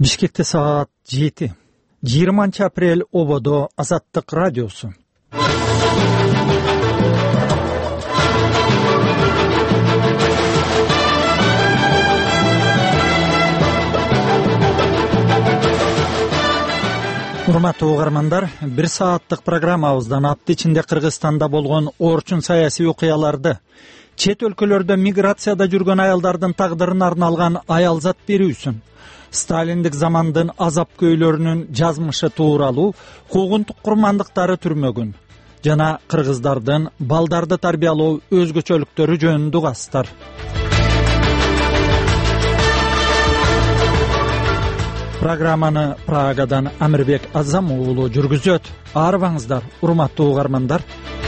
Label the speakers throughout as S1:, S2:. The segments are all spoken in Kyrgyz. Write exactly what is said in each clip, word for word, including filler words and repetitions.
S1: Бишкекте саат жети. жыйырманчы апрель ободо Азаттык радиосу. Урматтуу угармандар, бир сааттык программабыздан апта ичинде Кыргызстанда болгон орчун саясий окуяларды, чет өлкөлөрдө миграцияда жүргөн аялдардын тагдырына арналган аялзат берүүсүн, Сталиндик замандын азап көйлөрүнүн жазмышы тууралуу куугунтук курмандыктары түрмөгүн жана кыргыздардын балдарды тарбиялоо өзгөчөлүктөрү жөнүндө угасыздар. Программаны Прагадан Амирбек Азам уулу жүргүзөт. Арыбаңыздар, урматтуу угармандар.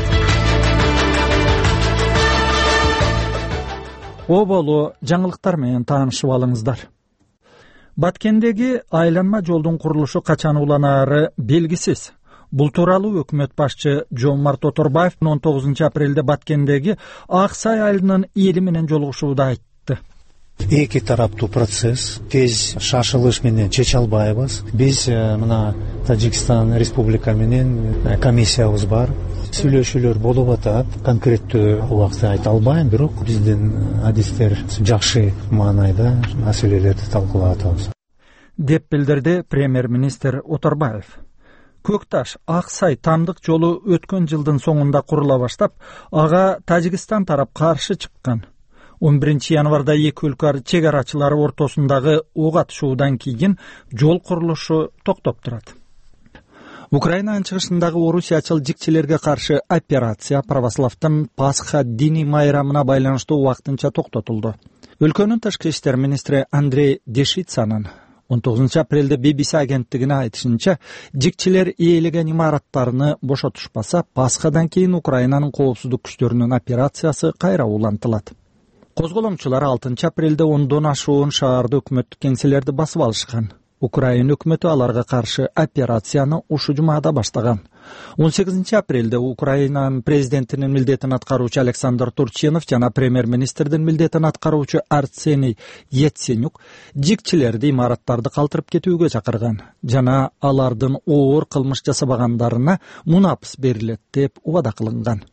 S1: Оболу жаңылыктар менен таанышып алыңыздар. Баткендеги айланма жолдун курулушу качан уланаары белгисиз. Бул тууралуу өкмөт башчы Жомарт Оторбаев он тогузунчу апрелде Баткендеги Ак Сай айылынын эли менен жолугушууда айтты.
S2: Эки тараптуу процесс тез шашылыш менен чече албайбыз. Биз мына Тажикстан Республика менен комиссиябыз бар. Сүйлөшүүлөр болуп атат. Конкреттүү убакытта айта албайм, бирок биздин адистер жакшы маанайда маселелерди талкуулап атабыз,
S1: деп билдирди премьер-министр Оторбаев. Көкташ Ак Сай тамдык жолу өткөн жылдын соңунда курула баштап, ага Тажикстан тарап каршы чыккан. он биринчи январда эки өлкө чек арачылары ортосундагы ок атышуудан кийин жол курулушу токтоп турат. Украинанын чыгышындагы орусиячыл жикчилерге каршы операция православдын Пасха диний майрамына байланыштуу убактынча токтотулду. Өлкөнүн тышкы иштер министри Андрей Дешицанын он тогузунчу апрелде би би си агенттигине айтышынча, жикчилер ээлеген имараттарны бошотушпаса, Пасхадан кийин Украинанын коопсуздук күчтөрүнүн операциясы кайра улантылат. Козголомчулар алтынчы апрелде ондон ашуун шаарды өкмөттүк кеңселерди басып алышкан. Украина өкмөтү аларга каршы операцияны ушу жумада баштаган. он сегизинчи апрелде Украинанын президентинин милдетин аткаруучу Александр Турчинов жана премьер-министрдин милдетин аткаруучу Арсений Яценюк жикчилерди имараттарды калтырып кетүүгө чакырган жана алардын оор кылмыш жасабагандарына мунапс берилет деп убада кылынган.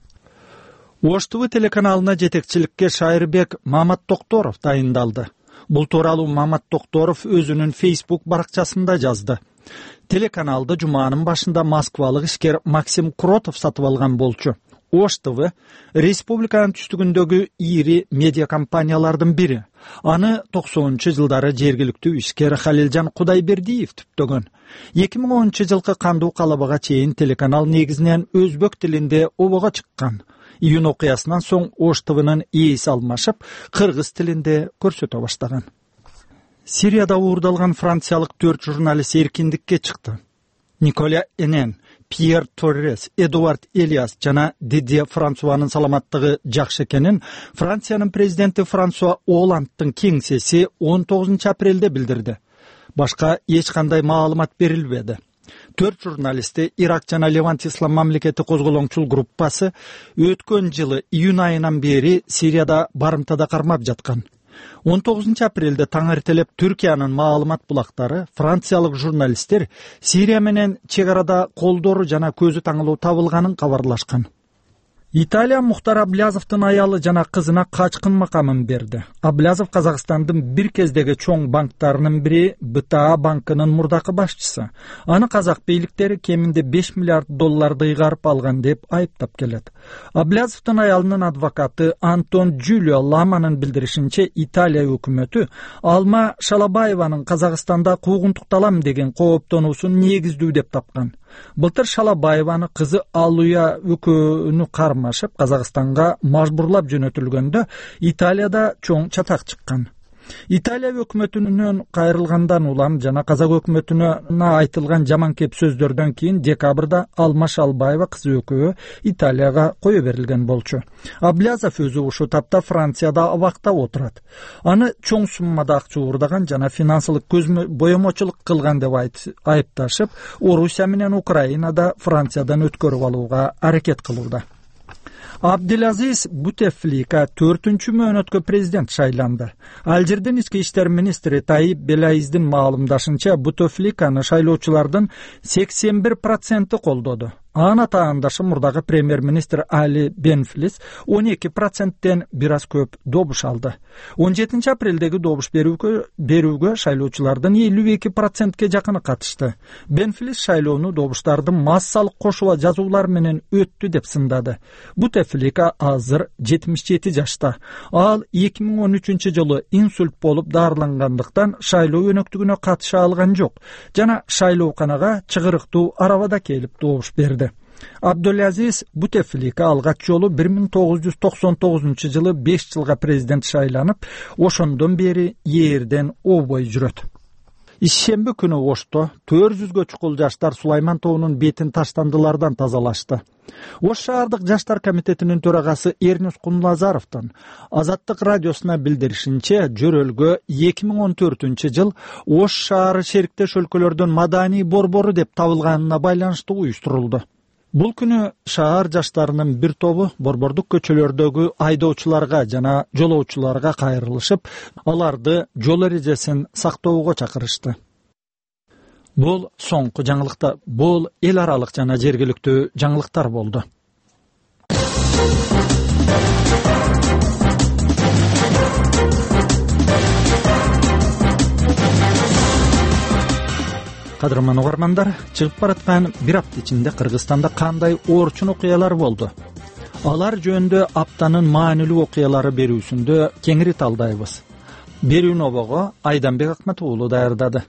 S1: Ош ТВ телеканалына жетекчиликке Шайырбек Мамат Токторов дайындалды. Бул тууралуу Мамат Токторов өзүнүн Facebook баракчасында жазды. Телеканалды жуманын башында москвалык ишкер Максим Кротов сатып алган болчу. Ош ТВ республиканын түштүгүндөгү ири медиа компаниялардын бири. Аны токсонунчу жылдары жергиликтүү ишкер Халилжан Кудайбердиев түптөгөн. эки миң онунчу жылкы кандуу калабага чейин телеканал негизинен өзбек тилинде обого чыккан. Июнь окуясынан соң Ош ТВнын ээси алмашып, кыргыз тилинде көрсөтө баштаган. Сирияда уурдалган франциялык төрт журналист эркиндикке чыкты. Николя Энен, Пьер Торрес, Эдуард Элиас жана Дидье Франсуанын саламаттыгы жакшы экенин Франциянын президенти Франсуа Оландтын кеңсеси он тогузунчу апрелде билдирди. Башка эч кандай маалымат берилбеди. Төрт журналисти Ирак жана Левант ислам мамлекети козголоңчул группасы өткөн жылы июнь айынан бери Сирияда барымтада кармап жаткан. он тогузунчу апрелде таң эртелеп Түркиянын маалымат булактары франциялык журналисттер Сирия менен чек арада колдору жана көзү таңылуу табылганын кабарлашкан. Италия Мухтар Аблязовдун аялы жана кызына качкын макамын берди. Аблязов Казакстандын бир кездеги чоң банктарынын бири Бэ Тэ А банкынын мурдакы башчысы. Аны казак бийликтери кеминде беш миллиард долларды ыйгарып алган деп айыптап келет. Аблязовдун аялынын адвокаты Антон Джулио Ламанын билдиришинче, Италия өкмөтү Алма Шалабаеванын Казакстанда куугунтукталам деген кооптонуусун негиздүү деп тапкан. Былтыр Шалабаеваны кызы Алуя өкөнү кармашып Казакстанга мажбурлап жөнөтүлгөндө Италияда чоң чатак чыккан. Италия өкмөтүнөн кайрылгандан улам жана казак өкмөтүнө айтылган жаман кеп сөздөрдөн кийин декабрда Алма Шалбаева кызы экөө Италияга кое берилген болчу. Аблязов өзү ушу тапта Францияда абакта отурат. Аны чоң суммада акча уурдаган жана финансылык көз боемочулук кылган деп айыпташып, Орусия менен Украинада Франциядан өткөрүп алууга аракет кылууда. Абдилазиз Бутефлика төртүнчү мөөнөткө президент шайланды. Алжирдин ички иштер министри Таип Белаиздин маалымдашынча, Бутефликаны шайлоочулардын сексен бир проценти колдоду. Ана таандашы мурдагы премьер-министр Али Бенфлис он эки проценттен бир аз көп добуш алды. он жетинчи апрелдеги добуш берүүгө, берүүгө шайлоочулардын элүү эки процентке жакыны катышты. Бенфлис шайлоону добуштардын массалык кошула жазуулар менен өттү деп сындады. Бутефлика азыр жетимиш жети жашта. Ал эки миң он үчүнчү жылы инсульт болуп дарылангандыктан шайлоо өнөктүгүнө катыша алган жок жана шайлооканага чыгырыктуу арабада келип добуш берди. Абдулазиз Бутефлика алгач жолу бир миң тогуз жүз токсон тогузунчу жылы беш жылга президент шайланып, ошондон бери эрден обой жүрөт. Ишемби күнү Ошто төрт жүзгө чукул жаштар Сулайман тоонун бетин таштандылардан тазалашты. Ош шаардык жаштар комитетинин төрагасы Эрнис Кунлазаровдун Азаттык радиосуна билдиришинче, жөрөлгө эки миң он төртүнчү жыл Ош шаары шериктеш өлкөлөрдүн маданий борбору деп табылганына байланыштуу уюштурулду. Бул күнү шаар жаштарынын бир тобу борбордук көчөлөрдөгү айдоочуларга жана жолоочуларга кайрылышып, аларды жол эрежесин сактоого чакырышты. Бул соңку жаңылыкта, бул эл аралык жана жергиликтүү жаңылыктар болду. Кадырман угармандар, чыгып бараткан бир апта ичинде Кыргызстанда кандай орчун окуялар болду? Алар жөнүндө аптанын маанилүү окуялары берүүсүндө кеңири талдайбыз. Берүүнү обого Айданбек Акмат уулу даярдады.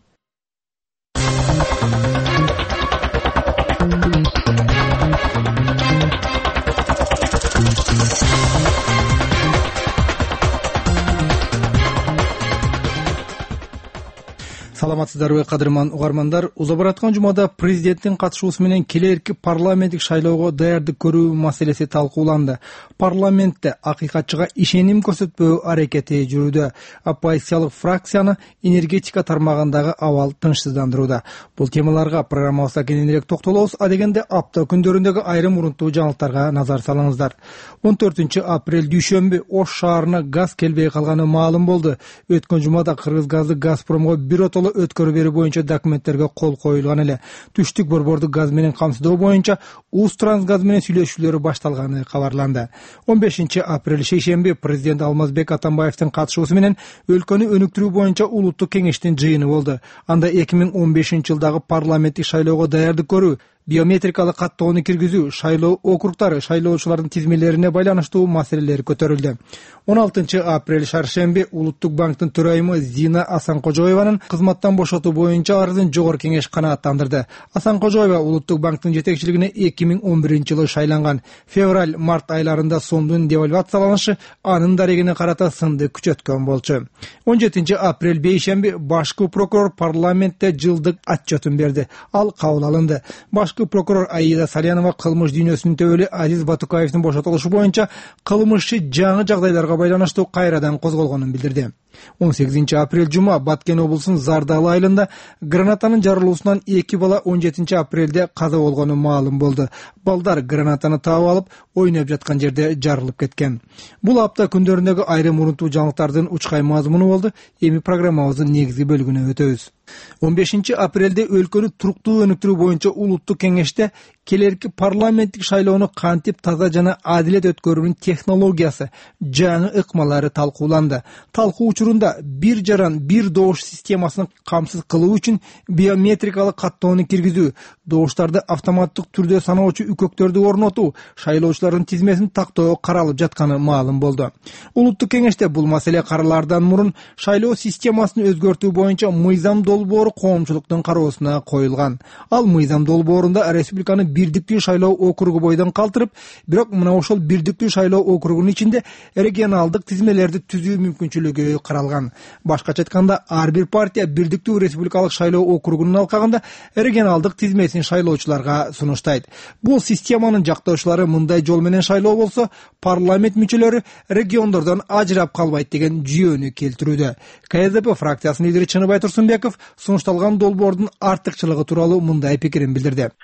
S3: Саламатсыздарбы кадырман угармандар, уза бараткан жумада президенттин катышуусу менен келерки парламенттик шайлоого даярдык көрүү маселеси талкууланды. Парламентте акыйкатчыга ишеним көрсөтпөө аракети жүрүүдө. Оппозициялык фракцияны энергетика тармагындагы абал тынчсыздандырууда. Бул темаларга программабызда кененирээк токтолобуз. Адегенде апта күндөрүндөгү айрым урунттуу жаңылыктарга назар салыңыздар. он төртүнчү апрель дүйшөмбү Ош шаарына газ келбей калганы маалым болду. Өткөн жумада Кыргыз газы Газпромго бир отоло өткөрүп берүү боюнча документтерге кол коюлган эле. Түштүк борборду газ менен камсыздоо боюнча Усттрансгаз менен сүйлөшүүлөрү башталганы кабарланды. он бешинчи апрель шейшемби президент Алмазбек Атамбаевдин катышуусу менен өлкөнү өнүктүрүү боюнча улуттук кеңештин жыйыны болду. Анда эки миң он бешинчи жылдагы парламенттик шайлоого даярдык көрүү, биометрикалык каттоону киргизүү, шайлоо округдары, шайлоочулардын тизмелерине байланыштуу маселелер көтөрүлдү. он алтынчы апрель шаршемби Улуттук банктын төрайымы Зина Асанкожоеванын кызматтан бошотуу боюнча арызын жогорку кеңеш канааттандырды. Асанкожоева Улуттук банктын жетекчилигине эки миң он биринчи жылы шайланган. Февраль-март айларында сомдун девальвацияланышы анын дарегине карата сынды күчөткөн болчу. он жетинчи апрель бейшемби башкы прокурор парламентте жылдык отчетун берди. Ал кабыл алынды. Башкы прокурор Аида Салянова кылмыш дүйнөсүнүн төбөлү Азиз Батукаевдин бошотулушу боюнча кылмышчы жаңы жагдайларга байланыштуу кайрадан козголгонун билдирди. он сегизинчи апрель жума Баткен облусунун Зардалы айылында гранатанын жарылуусунан эки бала он жетинчи апрелде каза болгону маалым болду. Балдар гранатаны таап алып, ойноп жаткан жерде жарылып кеткен. Бул апта күндөрүндөгү айрым урунттуу жаңылыктардын учкай мазмуну болду. Эми программабыздын негизги бөлүгүнө өтөбүз. он бешинчи апрелде өлкөнү туруктуу өнүктүрүү боюнча улуттук кеңеште келерки парламенттик шайлоону кантип таза жана адилет өткөрүүнүн технологиясы, жаңы ыкмалары талкууланды. Талкуу учурунда бир жаран бир добуш системасын камсыз кылуу үчүн биометрикалык каттоону киргизүү, добуштарды автоматтык түрдө саноочу үкөктөрдү орнотуу, шайлоочулардын тизмесин тактоо каралып жатканы маалым болду. Улуттук кеңеште бул маселе каралаардан мурун шайлоо системасын өзгөртүү боюнча мыйзам долбоору коомчулуктун кароосуна коюлган. Ал мыйзам долбоорунда республиканы бирдиктүү шайлоо округу бойдон калтырып, бирок мына ошол бирдиктүү шайлоо округунун ичинде регионалдык тизмелерди түзүү мүмкүнчүлүгү каралган. Башкача айтканда, ар бир партия бирдиктүү республикалык шайлоо округунун алкагында регионалдык тизмесин шайлоочуларга сунуштайт. Бул системанын жактоочулары мындай жол менен шайлоо болсо, парламент мүчөлөрү региондордон ажырап калбайт деген жүйөнү келтирүүдө. КСДП фракциясынын лидери Чыныбай Турсунбеков сунушталган долбоордун артыкчылыгы тууралуу мындай пикирин билдирди.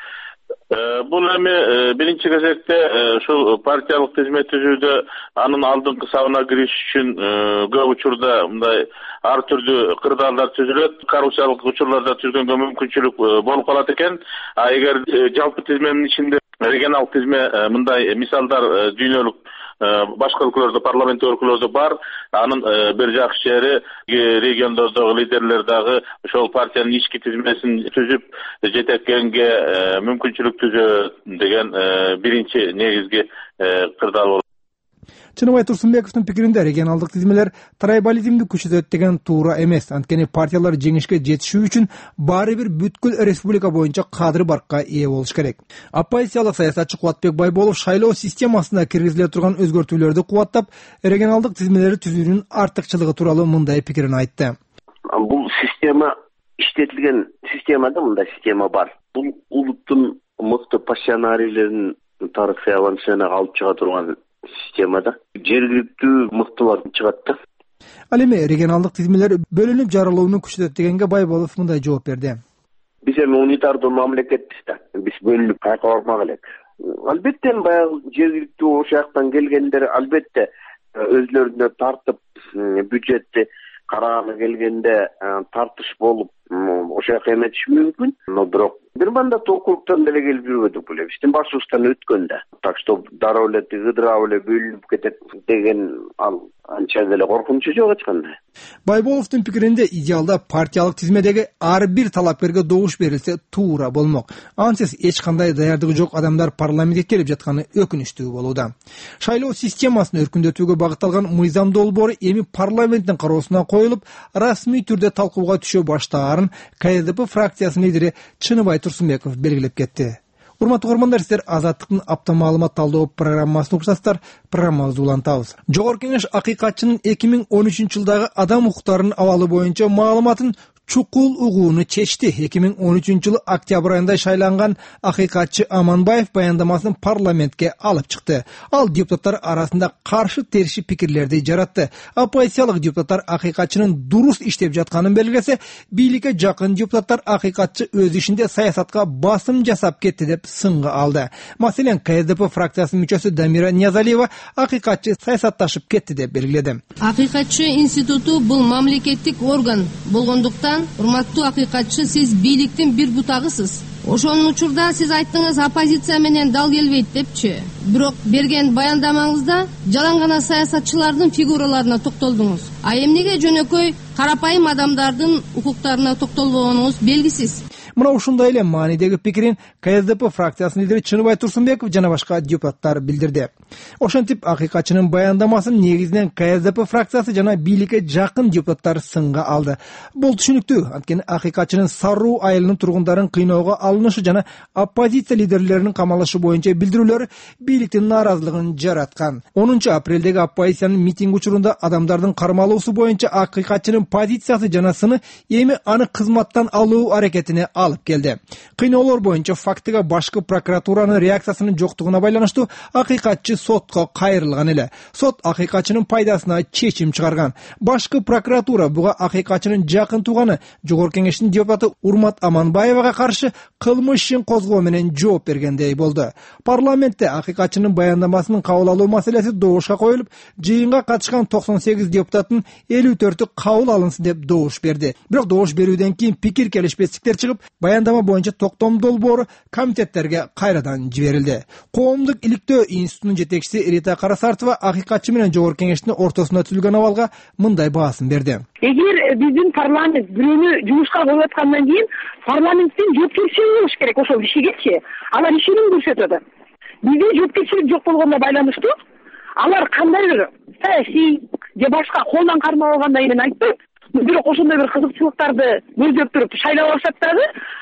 S4: Бул эми биринчи кезекте ушул партиялык тизме түзүүдө анын алдыңкы сабына кириш үчүн көп учурда мындай ар түрдүү кырдаалдар түзүлөт, коррупциялык учурларда түзгөнгө мүмкүнчүлүк болуп калат экен. А эгер жалпы тизменин ичинде регионалдык тизме мындай мисалдар дүйнөлүк башка өлкөлөрдө, парламенттик өлкөлөрдө бар. Анын бир жакшы жери региондордогу лидерлер дагы ошол партиянын ички тизмесин түзүп жетеккенге мүмкүнчүлүк түзөт деген биринчи негизги кырдаал болот.
S3: Чыныбай Турсунбековдун пикиринде регионалдык тизмелер трайбализмди күчөтөт деген туура эмес. Анткени партиялар жеңишке жетишүү үчүн баары бир бүткүл республика боюнча кадыр баркка ээ болуш керек. Оппозициялык саясатчы Кубатбек Байболов шайлоо системасына киргизиле турган өзгөртүүлөрдү кубаттап, регионалдык тизмелерди түзүүнүн артыкчылыгы тууралуу мындай пикирин айтты.
S5: Бул система иштетилген системада мындай система бар. Бул улуттун мыкты пассионарийлерин тарыхый авансына алып чыга турган системада жергиликтүү мыктылар чыгат да.
S3: Ал эми регионалдык тизмелер бөлүнүп жаралууну күчөтөт дегенге Байболов мындай жооп берди.
S5: Биз эми унитардуу мамлекетпиз да. Биз бөлүнүп кайка бармак элек. Албетте баягы жергиликтүү ошол жактан келгендер албетте өзлөрүнө тартып бюджетти караганы келгенде тартыш болуп ошол жака эметиши мүмкүн. Но бирок бир мандат округтан деле келип жүрбөдүк беле. Биздин башыбыздан өткөн да. Так что дароо эле ыдырап эле бөлүнүп кетет деген ал анча деле коркунучу жок эч кандай.
S3: Байболовдун пикиринде идеалда партиялык тизмедеги ар бир талапкерге добуш берилсе туура болмок. Ансыз эч кандай даярдыгы жок адамдар парламентке келип жатканы өкүнүчтүү болууда. Шайлоо системасын өркүндөтүүгө багытталган мыйзам долбоору эми парламенттин кароосуна коюлуп, расмий түрдө талкууга түшө баштаарын ка эс дэ пэ фракциясынын лидери Чыныбай Турсунбеков белгилеп кетти. Урматтуу көрөрмандар, сиздер Азаттыктын апта маалымат талдоо программасын угушасыздар. Программабызды улантабыз. Жогорку Кеңеш акыйкатчынын эки миң он үчүнчү жылдагы адам укуктарынын абалы боюнча маалыматын чукул угууну чечти. эки миң он үчүнчү жылы октябрь айында шайланган акыйкатчы Аманбаев баяндамасын парламентке алып чыкты. Ал депутаттар арасында каршы терши пикирлерди жаратты. Оппозициялык депутаттар акыйкатчынын дурус иштеп жатканын белгилесе, бийликке жакын депутаттар акыйкатчы өз ишинде саясатка басым жасап кетти деп сынга алды. Маселен, ка эс дэ пэ фракциясынын мүчөсү Дамира Ниязалиева акыйкатчы саясатташып кетти деп белгиледи.
S6: Акыйкатчы институту бул мамлекеттик орган болгондуктан, урматтуу акыйкатчы, сиз бийликтин бир бутагысыз. Ошонун учурда сиз айттыңыз, оппозиция менен дал келбейт депчи. Бирок берген баяндамаңызда жалаң гана саясатчылардын фигураларына токтолдуңуз. А эмнеге жөнөкөй карапайым адамдардын укуктарына токтолбогонуңуз белгисиз.
S3: Мына ушундай эле маанидеги пикирин ка эс дэ пэ фракциясынын лидери Чыныбай Турсунбеков жана башка депутаттар билдирди. Ошентип акыйкатчынын баяндамасын негизинен ка эс дэ пэ фракциясы жана бийликке жакын депутаттар сынга алды. Бул түшүнүктүү, анткени акыйкатчынын Саруу айылынын тургундарын кыйноого алынышы жана оппозиция лидерлеринин камалышы боюнча билдирүүлөр бийликтин нааразылыгын жараткан. онунчу апрелдеги оппозициянын митинг учурунда адамдардын кармалуусу боюнча акыйкатчынын позициясы жана сыны эми аны кызматтан алуу аракетине алып келди. Кыйноолор боюнча фактыга башкы прокуратуранын реакциясынын жоктугуна байланыштуу акыйкатчы сотко кайрылган эле. Сот акыйкатчынын пайдасына чечим чыгарган. Башкы прокуратура буга акыйкатчынын жакын тууганы Жогорку Кеңештин депутаты Урмат Аманбаевага каршы кылмыш ишин козгоо менен жооп бергендей болду. Парламентте акыйкатчынын баяндамасынын кабыл алуу маселеси добушка коюлуп, жыйынга катышкан токсон сегиз депутаттын элүү төртү кабыл алынсын деп добуш берди. Бирок добуш берүүдөн кийин пикир келишпестиктер чыгып, баяндама боюнча токтом долбоору комитеттерге кайрадан жиберилди. Коомдук иликтөө институтунун жетекчиси Рита Карасартова акыйкатчы менен Жогорку Кеңештин ортосунда түзүлгөн абалга мындай баасын берди.
S7: Эгер биздин парламент бирөөнү жумушка коюп аткандан кийин парламенттин жоопкерчилиги болуш керек ошол ишигечи. Алар ишин көрсөтөдү. Бизде жоопкерчилик жок болгондо байланыштуу алар кандайдыр саясий же башка колдон кармап алгандан кийин айтпайт. Бирок ошондой бир кызыкчылыктарды көздөп туруп шайлап алышат дагы.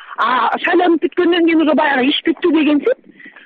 S7: А шайланып бүткөндөн кийин уже баягы иш бүттү дегенсип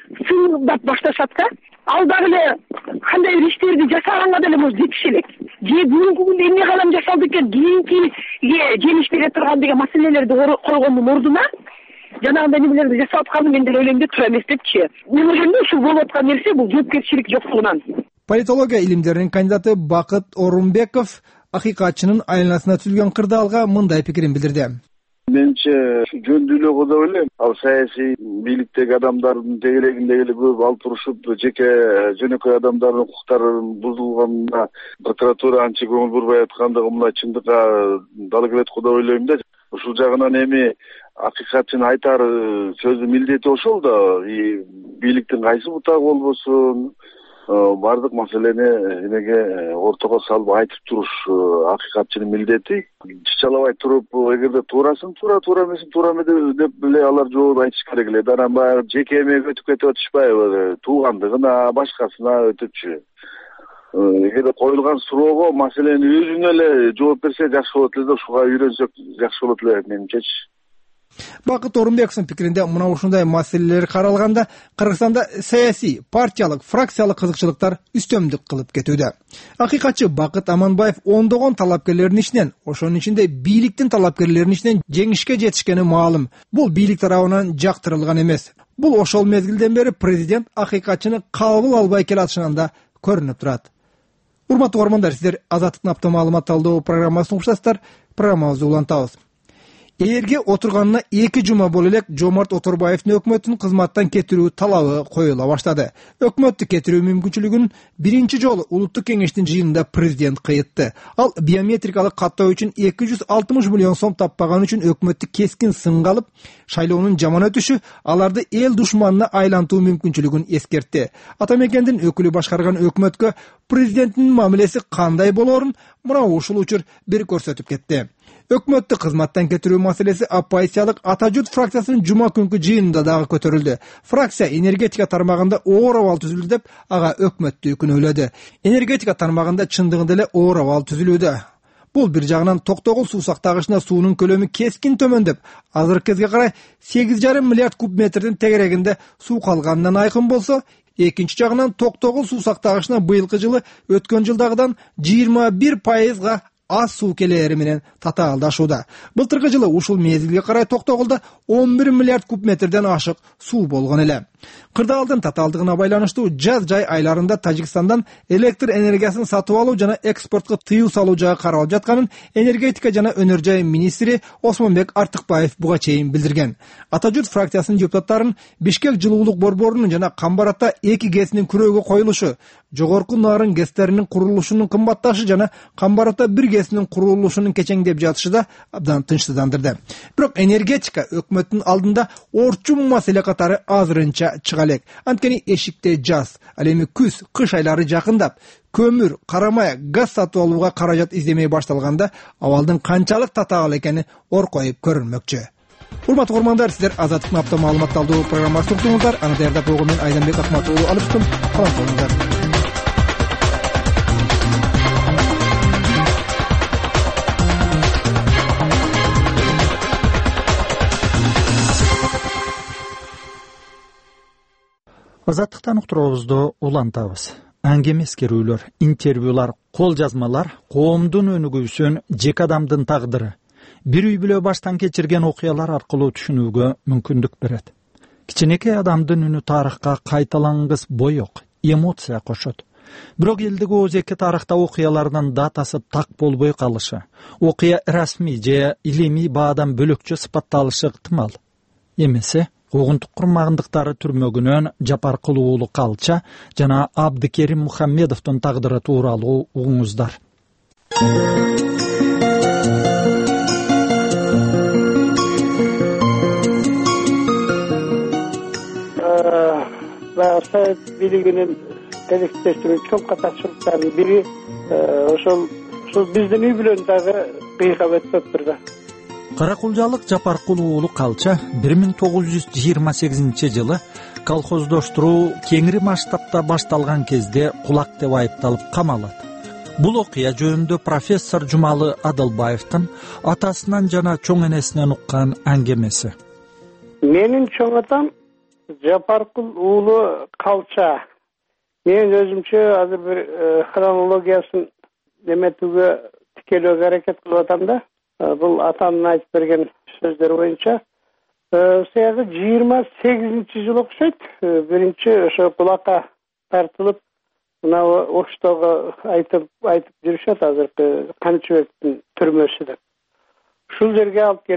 S7: сындап башташат да. Ал дагы эле кандай бир иштерди жасаганга деле может жетиш элек. Же бүгүнкү күндө эмне калам жасалды экен, кийинки жемиш бере турган деген маселелерди койгондун ордуна жанагындай немелерди жасап атканы мен деле ойлойм деп туура эмес депчи. Мен ойлойм да ушул болуп аткан нерсе бул жоопкерчилик жоктугунан.
S3: Политология илимдеринин кандидаты Бакыт Орунбеков акыйкатчынын айланасына түзүлгөн кырдаалга мындай пикирин билдирди.
S8: Менимче жөндүүлөгө деп ойлойм. Ал саясий бийликтеги адамдардын тегерегинде эле көп алып турушуп, жеке жөнөкөй адамдардын укуктары бузулганына прокуратура анча көңүл бурбай аткандыгы мына чындыкка дал келет го деп ойлойм да. Ушул жагынан эми акыйкатчын айтар сөзү милдети ошол да. Бийликтин кайсы бутагы болбосун, бардык маселени эмеге ортого салып айтып туруш акыйкатчынын милдети. Чычалабай туруп, эгерде туурасын туура, туура эмесин туура эме деп эле алар жооп айтыш керек эле. Анан баягы жеке эмеге өтүп кетип атышпайбы, туугандыгына, башкасына өтүпчү. Эгерде коюлган суроого маселенин өзүнө эле жооп берсе жакшы болот эле да, ушуга үйрөнсөк жакшы болот эле менимчечи.
S3: Бакыт Орунбековдун пикиринде мына ушундай маселелер каралганда Кыргызстанда саясий, партиялык, фракциялык кызыкчылыктар үстөмдүк кылып кетүүдө. Акыйкатчы Бакыт Аманбаев ондогон талапкерлердин ичинен, ошонун ичинде бийликтин талапкерлеринин ичинен жеңишке жетишкени маалым. Бул бийлик тарабынан жактырылган эмес. Бул ошол мезгилден бери президент акыйкатчыны кабыл албай келатышынан да көрүнүп турат. Урматтуу угармандар, сиздер Азаттыктын апта маалымат талдоо программасын угушасыздар. Программабызды улантабыз. Ээрге отурганына эки жума боло элек Жомарт Оторбаевдин өкмөттүн кызматтан кетирүү талабы коюла баштады. Өкмөттү кетирүү мүмкүнчүлүгүн биринчи жолу улуттук кеңештин жыйынында президент кыйтты. Ал биометрикалык каттоо үчүн эки жүз алтымыш миллион сом таппаган үчүн өкмөттү кескин сынга алып, шайлоонун жаман өтүшү аларды эл душманына айлантуу мүмкүнчүлүгүн эскертти. Ата мекендин өкүлү башкарган өкмөткө президенттин мамилеси кандай болоорун мына ушул учур бир көрсөтүп кетти. Өкмөттү кызматтан кетирүү маселеси оппозициялык Ата журт фракциясынын жума күнкү жыйынында дагы көтөрүлдү. Фракция энергетика тармагында оор абал түзүлдү деп ага өкмөттү күнөөлөдү. Энергетика тармагында чындыгында эле оор абал түзүлүүдө. Бул бир жагынан Токтогул суу сактагычына суунун көлөмү кескин төмөндөп, азыркы кезге карай сегиз жарым миллиард куб метрдин тегерегинде суу калганынан айкын болсо, экинчи жагынан Токтогул суу сактагычына быйылкы жылы өткөн жылдагыдан жыйырма бир пайызга аз суу келери менен татаалдашууда. Былтыркы жылы ушул мезгилге карай Токтогулда он бир миллиард куб метрден ашык суу болгон эле. Кырдаалдын татаалдыгына байланыштуу жаз жай айларында Тажикстандан электр энергиясын сатып алуу жана экспортко тыюу салуу жагы каралып жатканын энергетика жана өнөр жай министри Осмонбек Артыкбаев буга чейин билдирген. Ата журт фракциясынын депутаттарын Бишкек жылуулук борборунун жана Камбаратта эки гэсинин күрөөгө коюлушу, жогорку нарын гэстеринин курулушунун кымбатташы жана Камбаратта бир гэсинин курулушунун кечеңдеп жатышы да абдан тынчсыздандырды. Бирок энергетика өкмөттүн алдында орчун маселе катары азырынча чыга элек. Анткени эшикте жаз, ал эми күз, кыш айлары жакындап, көмүр, карамай, газ сатып алууга каражат издемей башталганда абалдын канчалык татаал экени оркоюп көрүнмөкчү. Урматтуу угармандар, сиздер Азаттыктын апта маалымат талдоо программасын уктуңуздар. Аны даярдап койгон мен Айданбек Акматов уулу алыптым. Салам болуңуздар.
S1: Азаттыктан уктуруубузду улантабыз. Аңгеме эскерүүлөр, интервьюлар, кол жазмалар коомдун өнүгүүсүн, жеке адамдын тагдыры, бир үй бүлө баштан кечирген окуялар аркылуу түшүнүүгө мүмкүндүк берет. Кичинекей адамдын үнү тарыхка кайталангыс боек, эмоция кошот. Бирок элдиги оозеки тарыхта окуялардын датасы так болбой калышы, окуя расмий же илимий баадан бөлөкчө сыпатталышы ыктымал. Эмесе куугунтук курмандыктары түрмөгүнөн Жапаркул уулу Калча жана Абдыкерим Мухаммедовдун тагдыры тууралуу угуңуздар.
S9: Совет бийлигинин кезектештирүү чоң катачылыктардын бири ошол ушул биздин үй бүлөнү дагы кыйкап өтпөптүр да.
S1: Каракулжалык Жапаркул уулу Калча бир миң тогуз жүз жыйырма сегизинчи жылы колхоздоштуруу кеңири масштабта башталган кезде кулак деп айыпталып камалат. Бул окуя жөнүндө профессор Жумалы Адылбаевдин атасынан жана чоң энесинен уккан аңгемеси.
S9: Менин чоң атам Жапаркул уулу Калча. Мен өзүмчө азыр бир хронологиясын неметүүгө тикелөөгө аракет кылып атам да. Бул атамдын айтып берген сөздөр боюнча сыягы жыйырма сегизинчи жыл окшойт. Биринчи ошо кулакка тартылып, мына Оштого айтып айтып жүрүшөт азыркы Канычыбектин түрмөсү деп. Ушул жерге алып келип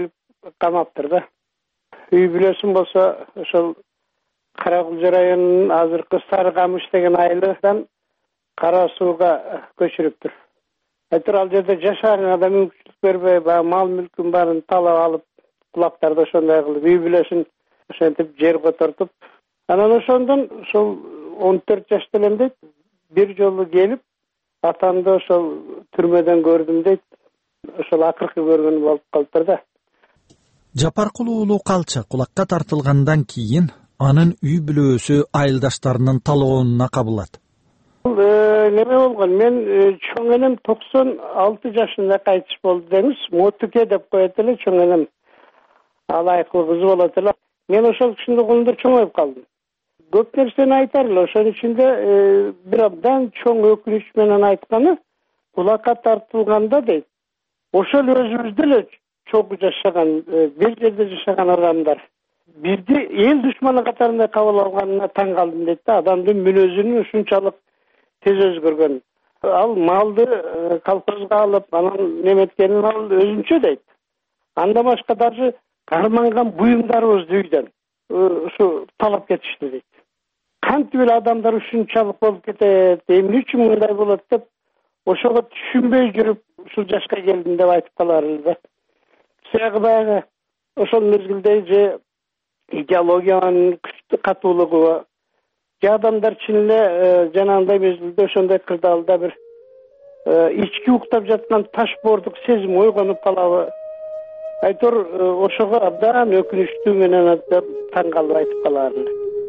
S9: камаптыр да. Үй бүлөсүн болсо ошол Кара Кулжа районунун азыркы Сары Камыш деген айылдан Кара Сууга көчүрүптүр. Айтыр ал жерде жашаганга да мүмкүнчүлүк бербей, баягы мал мүлкүн баарын талап алып, кулактарды ошондой кылып, үй бүлөсүн ошентип жер котортуп, анан ошондон ошол он төрт жашта элем дейт, бир жолу келип, атамды ошол түрмөдөн көрдүм дейт. Ошол акыркы көргөнү болуп калыптыр да.
S1: Жапаркул уулу Калча кулакка тартылгандан кийин анын үй бүлөсү айылдаштарынын талоонуна кабылат.
S9: Неме болгон, мен чоң энем токсон алты жашында кайтыш болду деңиз. Мотуке деп коет эле, чоң энем алайыклуу кызы болот эле. Мен ошол кишинин колунда чоңоюп калдым. Көп нерсени айтар эле, ошонун ичинде бир абдан чоң өкүнүч менен айтканы, кулакка тартылганда дейт, ошол өзүбүздө эле чогуу жашаган, бир жерде жашаган адамдар бизди эл душманы катарында кабыл алганына таң калдым дейт да. Адамдын мүнөзүнүн ушунчалык тез өзгөргөн. Ал малды колхозго алып, анан неметкенин ал өзүнчө дейт. Андан башка даже карманган буюмдарыбызды үйдөн ушу талап кетишти дейт. Кантип эле адамдар ушунчалык болуп кетет, эмне үчүн мындай болот деп ошого түшүнбөй жүрүп ушул жашка келдим деп айтып калар эле. Сыягы баягы ошол мезгилде же идеологиянын күчтүү катуулугу, же адамдар чын эле жанагындай мезгилде ошондой кырдаалда бир ички уктап жаткан таш боордук сезим ойгонуп калабы. Айтор ошого абдан өкүнүчтүү менен таң калып айтып калар эле.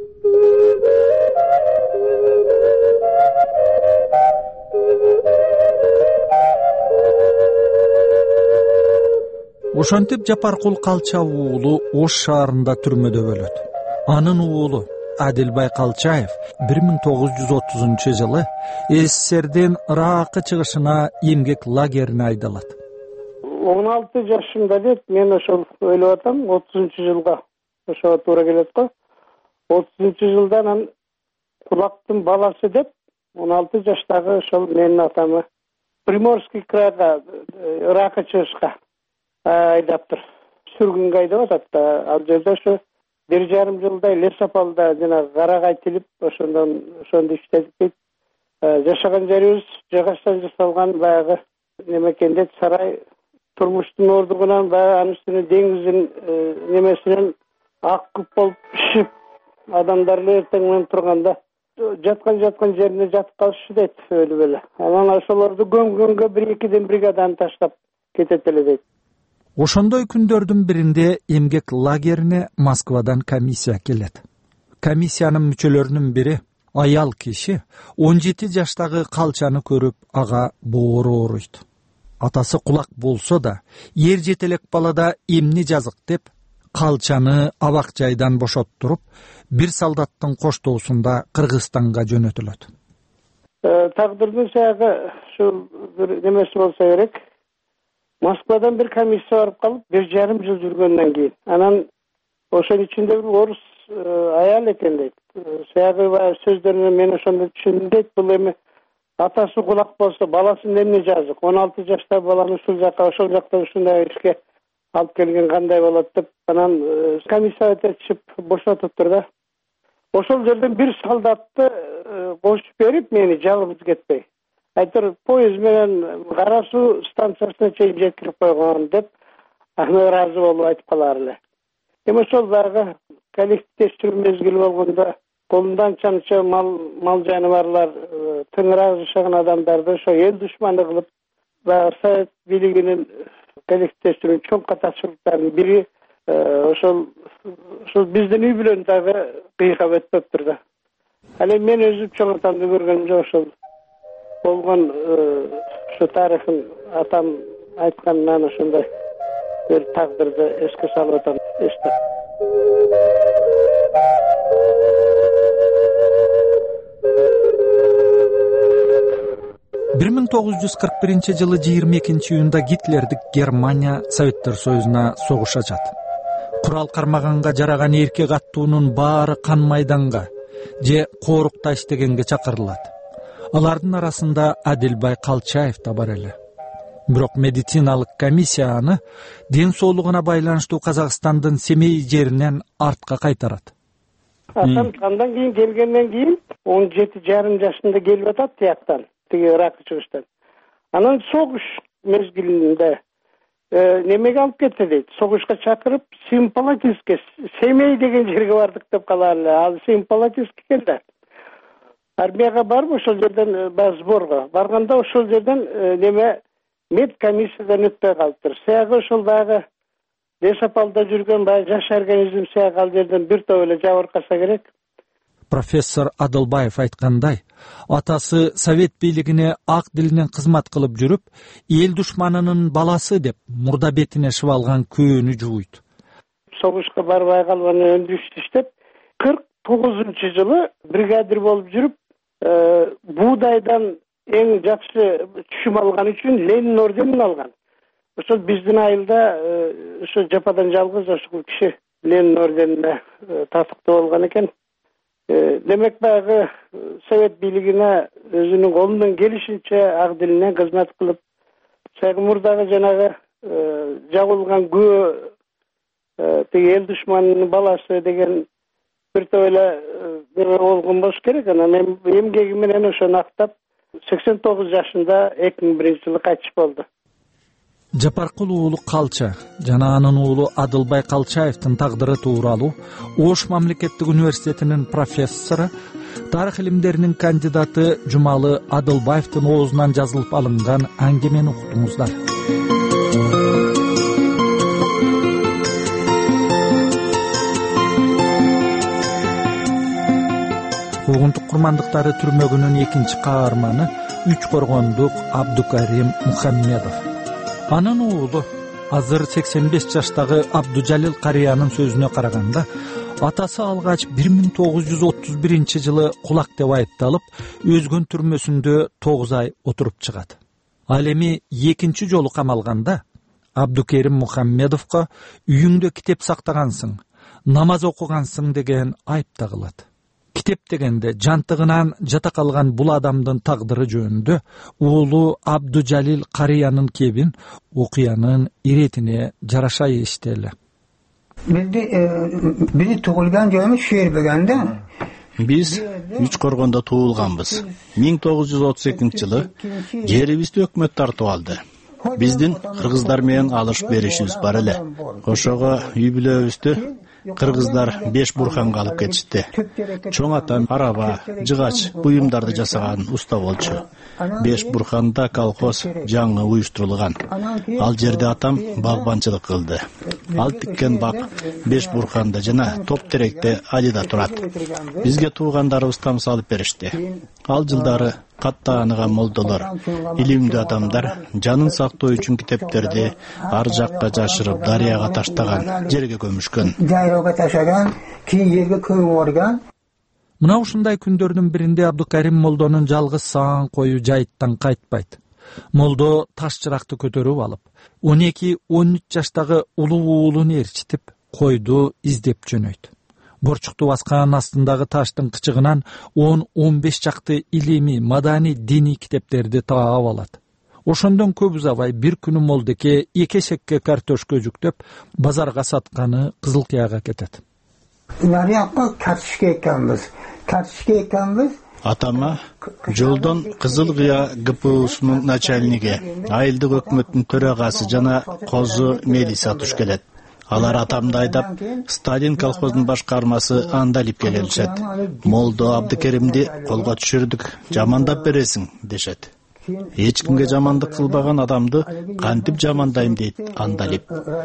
S1: Ошентип Жапаркул Калча уулу Ош шаарында түрмөдө өлөт. Анын уулу Адилбай Калчаев бир миң тогуз жүз отузунчу жылы СССРдин Ыракы чыгышына эмгек лагерине айдалат.
S9: он алты жашымда дейт, мен ошол ойлоп атам, отузунчу жылга ошого туура келет го. отузунчу жылда анан кулактын баласы деп он алты жаштагы ошол менин атамы Приморский крайга, Ыракы чыгышка айдаптыр. Сүргүнгө айдап атат да. Ал жерде ошо бир жарым жылдай лесопалда жана карагай тилип, ошондон ошондо иштедик дейт. Жашаган жерибиз жагачтан жасалган баягы немекен дейт, сарай. Турмуштун ордугунан баягы анын үстүнө деңиздин немесинен ак күп болуп пишип, адамдар эле эртең менен турганда жаткан жаткан жерине жатып калышы дейт, өлүп эле. Анан ошолорду көмгөнгө бир экиден бригаданы таштап кетет эле дейт.
S1: Ошондой күндөрдүн биринде эмгек лагерине Москвадан комиссия келет. Комиссиянын мүчөлөрүнүн бири аял киши он жети жаштагы Калчаны көрүп ага боору ооруйт. Атасы кулак болсо да, ер жетелек балада эмне жазык деп Калчаны абак жайдан бошоттуруп, бир солдаттын коштоосунда Кыргызстанга жөнөтүлөт.
S9: Тагдырдын саягы ушул бир немеси болсо керек. Москвадан бир комиссия барып калып, бир жарым жыл жүргөндөн кийин, анан ошонун ичинде бир орус аял экен дейт. Саягы сөздөрүнө мен ошондо түшүндүм дейт. Бул эми атасы кулак болсо, баласын эмне жазык? он алты жашта баланы ушул жакка, ошол жакта ушундай ишке алып келген кандай болот деп, анан комиссия өтүшүп бошотуптур да. Ошол жерден бир солдатты кошуп берип, мени жалгыз кетпей. Айтыр, поезд менен Кара Суу станциясына чейин жеткирип койгон деп, аны ыраазы болуп айтып калар эле. Эми ошол баягы коллективдештирүү мезгили болгондо колундан чанча мал мал жаныбарлар, тыңыраак жашаган адамдарды ошо эл душманы кылып, баягы Совет бийлигинин коллективдештирүүнүн чоң катачылыктарынын бири ошол ошол биздин үй бүлөнү дагы кыйкап өтпөптүр да. Ал эми мен өзүм чоң атамды көргөнүм жок, ошол болгон ушу тарыхын атам айтканынан ошондой бир тагдырды эске салып атам.
S1: бир миң тогуз жүз кырк биринчи жылы жыйырма экинчи июнда Гитлердик Германия Советтер Союзуна согуш ачат. Курал кармаганга жараган эркек аттуунун баары кан майданга же коорукта иштегенге чакырылат. Алардын арасында Адилбай Калчаев да бар эле. Бирок медициналык комиссия аны ден соолугуна байланыштуу Казакстандын Семей жеринен артка кайтарат.
S9: Атам андан кийин келгенден кийин он жети жарым жашында келип атат тияктан, тиги Ирак чыгыштан. Анан согуш мезгилинде немеге алып кетти дейт. Согушка чакырып Семипалатинскке, Семей деген жерге бардык деп калар эле. Ал Семипалатинск келди. Армияга барып ошол жерден баягы сборго барганда ошол жерден неме мед комиссиядан өтпөй калыптыр. Сыягы ошол баягы лесопалда жүргөн баягы жаш организм сыягы ал жерден бир топ эле жабыркаса керек.
S1: Профессор Адылбаев айткандай, атасы совет бийлигине ак дилинен кызмат кылып жүрүп, эл душманынын баласы деп мурда бетине шыбалган көөнү жууйт.
S9: Согушка барбай калган өндүрүштү иштеп, кырк тогузунчу жылы бригадир болуп жүрүп, буудайдан эң жакшы түшүм алган үчүн Ленин орденин алган. Ошол биздин айылда ошо жападан жалгыз ошол киши Ленин орденине татыктуу болгон экен. Демек баягы совет бийлигине өзүнүн колунан келишинче ак дилинен кызмат кылып, мурдагы жанагы жабылган күбө тиги эл душманынын баласы деген бир топ эле неме болгон болуш керек. Анан эмгеги менен ошону актап сексен тогуз жашында эки миң биринчи жылы кайтыш болду.
S1: Жапаркул уулу Калча жана анын уулу Адылбай Калчаевдин тагдыры тууралуу Ош мамлекеттик университетинин профессору, тарых илимдеринин кандидаты Жумалы Адылбаевдин оозунан жазылып алынган аңгемени уктуңуздар. Куугунтук курмандыктары түрмөгүнүн экинчи каарманы үч коргондук Абдукарим Мухаммедов. Анын уулу азыр сексен беш жаштагы Абдужалил Кариянын сөзүнө караганда, атасы алгач бир миң тогуз жүз отуз биринчи жылы кулак деп айыпталып, өзгөн түрмөсүндө тогуз ай отуруп чыгат. Ал эми экинчи жолу камалганда Абдукерим Мухаммедовго үйүңдө китеп сактагансың, намаз окугансың деген айып тагылат. Китеп дегенде жантыгынан жата калган бул адамдын тагдыры жөнүндө уулу Абдужалил Кариянын кебин окуянын иретине жараша эстели.
S10: Биз туулган жөнү шер болгондо
S11: биз үч коргондо туулганбыз. миң тогуз жүз отуз экинчи жылы жерибизди өкмөт тартып алды. Биздин кыргыздар менен алыш беришибиз бар эле. Ошого үй бүлөбүздү кыргыздар беш бурханга алып кетишти. Чоң атам араба, жыгач, буюмдарды жасаган уста болчу. Беш бурханда колхоз жаңы уюштурулган. Ал жерде атам багбанчылык кылды. Ал тиккен бак беш бурханда жана топ теректе Алида турат. Бизге туугандарыбыз там салып беришти. Ал жылдары каттааныган молдолор, илимдүү адамдар жанын сактоо үчүн китептерди ар жакка жашырып дарыяга таштаган, жерге көмүшкөн.
S10: Дарыяга таштаган, кийин жерге көмүп орган.
S1: Мына ушундай күндөрдүн биринде Абдукарим молдонун жалгыз саан кою жайыттан кайтпайт. Молдо таш чыракты көтөрүп алып, он эки он үч жаштагы улуу уулун ээрчитип, койду издеп жөнөйт. Борчукту баскан астындагы таштын кычыгынан он он беш чакты илимий, маданий, диний китептерди таап алат. Ошондон көп узабай бир күнү молдеке эки эшекке картошка жүктөп, базарга сатканы Кызылкыяга кетет.
S10: Нарыякка тартышка экенбиз. Тартышка экенбиз.
S11: Атама жолдон Кызылкыя ГПУсунун начальниги, айылдык өкмөттүн төрагасы жана козу милиция туш келет. Алар атамды айдап, Сталин колхоздун башкармасы андалип келишет. Молдо Абдыкеримди колго түшүрдүк, жамандап бересиң дешет. Эч кимге жамандык кылбаган адамды кантип жамандайм дейт андалип.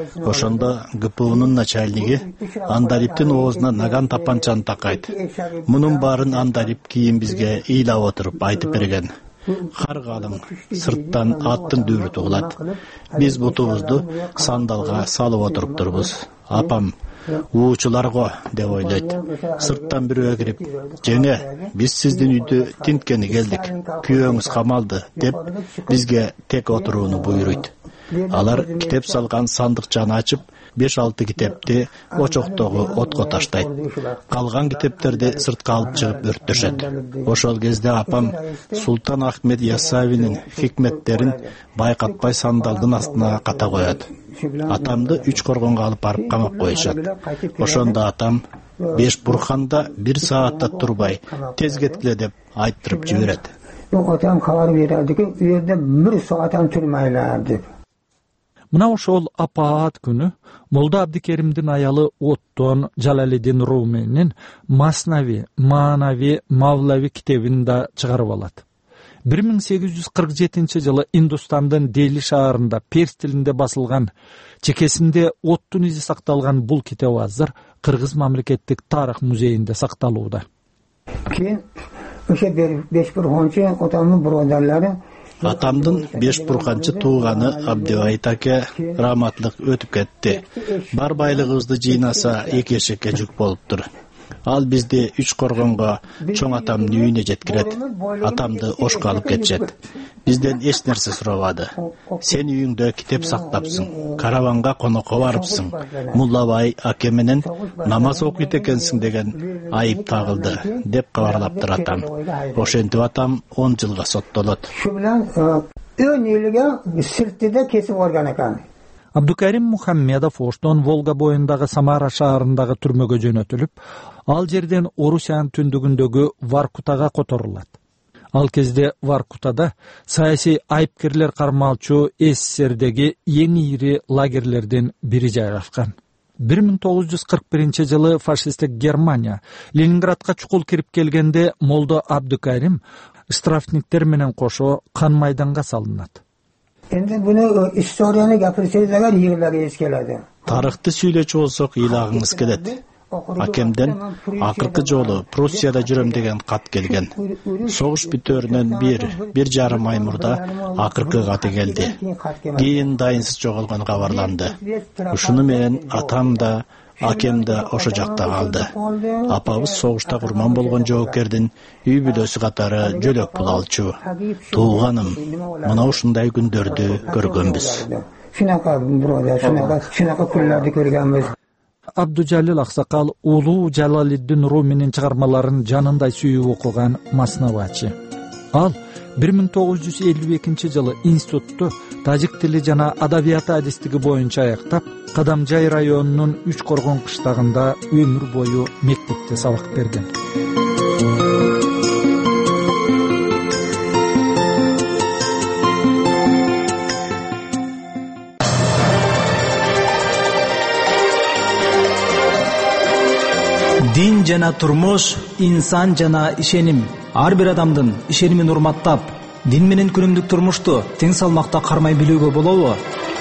S11: Ошондо ГПУнун начальниги андалиптин оозуна наган тапанчаны такайт. Мунун баарын андалип кийин бизге ыйлап отуруп айтып берген. Каргалың, сырттан аттын дүүрү угулат. Биз бутубузду сандалга салып отуруптурбуз. Апам уучуларго деп ойлойт. Сырттан бирөө кирип, "Жеңе, биз сиздин үйдү тинткени келдик. Күйөөңүз камалды" деп бизге тек отурууну буйруйт. Алар китеп салган сандыкчаны ачып, беш алты китепти очоктогу отко таштайт. Калган китептерди сыртка алып чыгып өрттөшөт. Ошол кезде апам Султан Ахмед Яссавинин хикметтерин байкатпай сандалдын астына ката коет. Атамды үч коргонго алып барып камап коюшат. Ошондо атам беш бурханда бир саатта турбай тез кеткиле деп айттырып жиберет.
S10: Атам кабар берди ки, у жерде бир сааттан турмайлар деп.
S1: Мына ошол апаат күнү Молда Абдикеримдин аялы Оттон Жалалиддин Руминин Маснави, Манави, Мавлави китебин да чыгарып алат. бир миң сегиз жүз кырк жетинчи жылы Индустандын Дели шаарында перс тилинде басылган, чекесинде оттун изи сакталган бул китеп азыр Кыргыз мамлекеттик тарых музейинде сакталууда.
S10: Кийин ошо беш бурханчы атамдын буродарлары
S11: Атамдын беш бурканчы тууганы Абдыбайт аке раматлык өтүп кетти. Бар байлыгыбызды жыйнаса эки эшекке жүк болуптур. Ал бизди үч коргонго чоң атамдын үйүнө жеткирет. Атамды ошко алып кетишет. Бизден эч нерсе сурабады. Сен үйүңдө китеп сактапсың, караванга конокко барыпсың, Муллабай аке менен намаз окуйт экенсиң деген айып тагылды, деп кабарлаптыр атам. Ошентип атам он жылга соттолот.
S10: Шу менен өн элге сиртиде кесип алган экен.
S1: Абдукарим Мухаммедов Оштон Волга боюндагы Самара шаарындагы түрмөгө жөнөтүлүп, ал жерден Орусиянын түндүгүндөгү Воркутага которулат. Ал кезде Воркутада саясий айыпкерлер кармалчу СССРдеги эң ири лагерлердин бири жайгашкан. бир миң тогуз жүз кырк биринчи жылы фашисттик Германия Ленинградка чукул кирип келгенде Молдо Абдукарим штрафниктер менен кошо кан майданга салынат.
S10: Endi bunu istoriyani gapirsangiz agar yig'larga es keladi.
S11: Тарыхты сүйлөчү болсок ыйлагыңыз келет. Акемден акыркы жолу Пруссияда жүрөм деген кат келген. Согуш бүтөөрүнөн бир, бир жарым ай мурда акыркы каты келди. Кийин дайынсыз жоголгон кабарланды. Ушуну менен атам да, акем да ошо жакта калды. Апабыз согушта курман болгон жоокердин үй бүлөсү катары жөлөк пул алчу. Тууганым, мына ушундай күндөрдү көргөнбүз.
S10: Шунака брода, шунака, шунака күндөрдү көргөнбүз.
S1: Абдужалил Аксакал улуу Жалалиддин Руминин чыгармаларын жанындай сүйүп окуган маснавачы. Ал бир миң тогуз жүз элүү экинчи жылы институтту тажик тили жана адабияты адистиги боюнча аяктап, Кадамжай районунун Үч Коргон кыштагында өмүр бою мектепте сабак берген.
S12: Дин жана турмуш, инсан жана ишеним. Ар бир адамдын ишенимин урматтап, дин менен күнүмдүк турмушту тең салмакта кармай билүүгө болобу?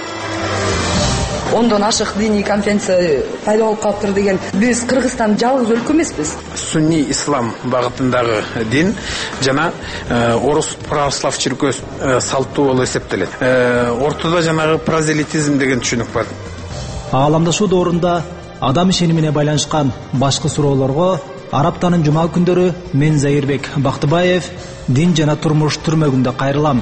S13: Ондон ашык диний конференция пайда болуп калыптыр деген. Биз Кыргызстан жалгыз өлкө эмеспиз.
S14: Сунни ислам багытындагы дин жана орус православ чиркөөсү салттуу болуп эсептелет. Ортодо жанагы прозелитизм деген түшүнүк бар.
S12: Ааламдашуу доорунда адам ишенимине байланышкан башкы суроолорго Араптанын жума күндөрү мен Заирбек Бактыбаев дин жана турмуш түрмөгүндө кайрылам.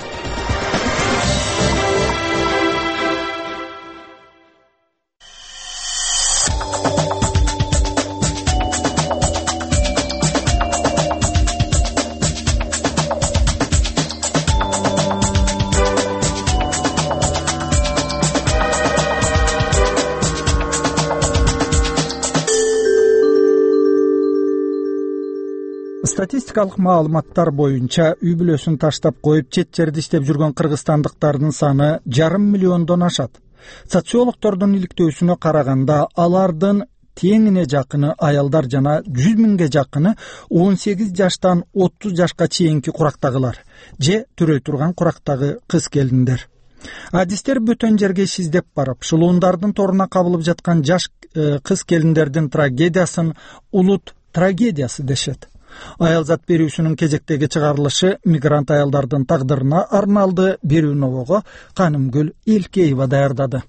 S1: Статистикалык маалыматтар боюнча үй бүлөсүн таштап коюп чет жерде иштеп жүргөн кыргызстандыктардын саны жарым миллиондон ашат. Социологдордун иликтөөсүнө караганда алардын теңине жакыны аялдар жана жүз миңге жакыны он сегиз жаштан отуз жашка чейинки курактагылар же төрөй турган курактагы кыз келиндер. Адистер бөтөн жерге иш издеп барып, шылуундардын торуна кабылып жаткан жаш кыз келиндердин трагедиясын улут трагедиясы дешет. Аялзат берүүсүнүн кезектеги чыгарылышы мигрант аялдардын тагдырына арналды. Берүүнөгө Канымгүл Элкеева даярдады.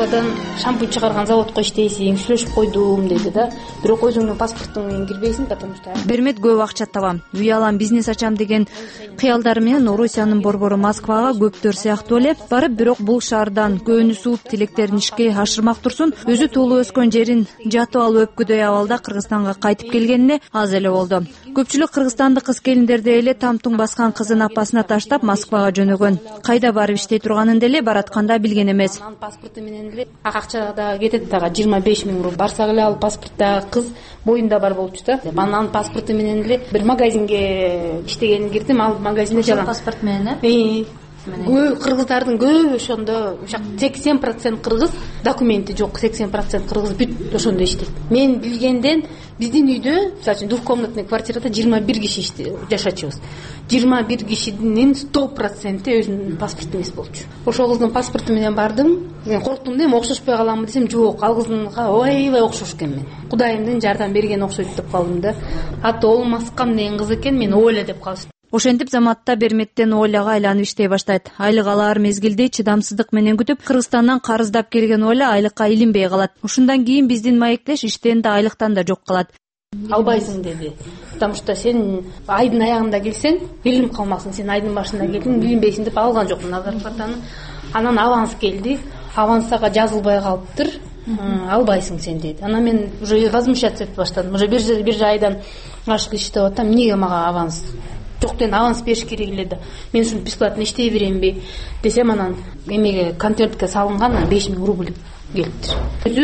S15: Москвадан шампунь чыгарган заводко иштейсиң, сүйлөшүп койдум деди да. Бирок өзүңдүн паспортуң менен кирбейсиң, потому что
S16: Бермет көп акча табам, үй алам, бизнес ачам деген кыялдары менен Орусиянын борбору Москвага көптөр сыяктуу эле барып, бирок бул шаардан көөнү сууп тилектерин ишке ашырмак турсун, өзү туулуп өскөн жерин жатып алып өпкүдөй абалда Кыргызстанга кайтып келгенине аз эле болду. Көпчүлүк кыргызстандык кыз келиндерди эле тамтуң баскан кызын апасына таштап Москвага жөнөгөн. Кайда барып иштей турганын деле баратканда билген эмес.
S15: Паспорту менен эле акча да кетет дагы жыйырма беш миң рубль. Барсак эле ал паспорттагы кыз боюнда бар болчу да. Анан паспорту менен эле бир магазинге иштегени кирдим, ал магазинде жалаң
S16: паспорт менен
S15: э Көп кыргыздардын көбү ошондо сексен процент кыргыз, документи жок сексен процент кыргыз бүт ошондо иштейт. Мен билгенден биздин үйдө, мисалы үчүн двухкомнатный квартирада жыйырма бир киши жашачубуз. жыйырма бир кишинин сто проценти өзүнүн паспорту эмес болчу. Ошол кыздын паспорту менен бардым. Мен корктум да, окшошпой каламбы десем, жок, ал кыздынга аябай окшош экен мен. Кудайымдын жардам бергени окшойт деп калдым да. Аты Олмаскам деген кыз экен, мен Оля деп калдым.
S16: Ошентип заматта Берметтен Оляга айланып иштей баштайт. Айлык алар мезгилде чыдамсыздык менен күтүп, Кыргызстандан карыздап келген Оля айлыкка илинбей калат. Ушундан кийин биздин маектеш иштен да айлыктан да жок калат.
S15: Албайсың деди. Потому что сен айдын аягында келсең, илинип калмасын, сен айдын башында келдиң, билинбейсиң деп алган жокмун зарплатаны. Анан аванс келди. Авансага жазылбай калыптыр. Албайсың сен деди. Анан мен уже возмущаться этип баштадым. Уже бир бир айдан ашык иштеп атам. Эмнеге мага аванс? Жок, ден аванс бериш керек эле да. Мен ушун бесплатно иштей беремби десем, анан эмеге конвертке салынган беш миң рубль келиптир.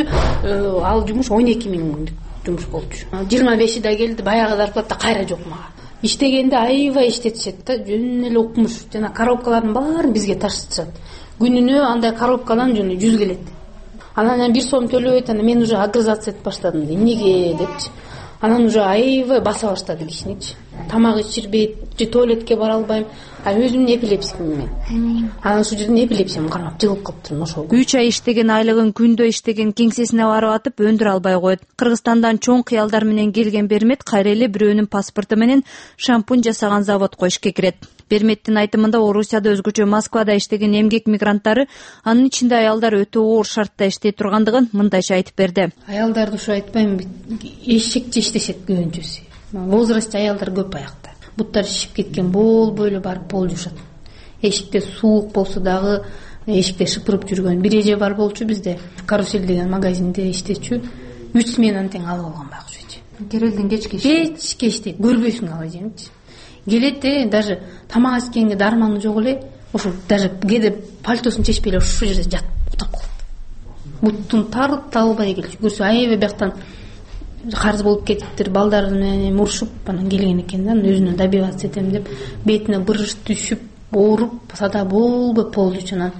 S15: Өзү ал жумуш он эки миң жумуш болчу. жыйырма беши да келди, баягы зарплата кайра жок мага. Иштегенде аябай иштетишет да, жөн эле укмуш. Жана коробкалардын баарын бизге таштышат. Күнүнө андай коробкадан жөн жүз келет. Анан бир сом төлөбөйт, анан мен уже агрызаться этип баштадым. Эмнеге депчи. Анан уже аябай баса баштады кишиникчи. Тамак ичирбейт, же туалетке бара албайм. А өзүм эпилепсиямын мен. Анан ушул жерден эпилепсиям кармап жылып калыптырмын ошол.
S16: үч ай иштеген айлыгын күндө иштеген кеңсесине барып атып өндүрө албай коет. Кыргызстандан чоң кыялдар менен келген Бермет кайра эле бирөөнүн паспорту менен шампунь жасаган заводко ишке кирет. Берметтин айтымында Орусияда өзгөчө Москвада иштеген эмгек мигранттары, анын ичинде аялдар өтө оор шартта иштей тургандыгын мындайча айтып берди.
S15: Аялдарды ушу айтпайм, эшекче иштешет көбүнчөсү. Возраст аялдар көп аякта. Буттар шишип кеткен, болбой эле барып пол жушат. Эшикте суук болсо дагы эшикте шыпырып жүргөн бир эже бар болчу бизде. Карусель деген магазинде иштечү. үч сменаны тең алып алган багчучу.
S16: Керелден кечке иштейт.
S15: Кечке иштейт, көрбөйсүң ал эженичи. Келет эле, даже тамак ичкенге дарманы жок эле, ошо даже кээде пальтосун чечпей эле ушул жерде жатып утап калат. Буттун тарып талбай келчү. Көрсө аябай бияктан карыз болуп кетиптир, балдары менен мурушуп анан келген экен да, өзүнө добиваться этем деп бетине бырыш түшүп, ооруп, сада болбой полжучу. Анан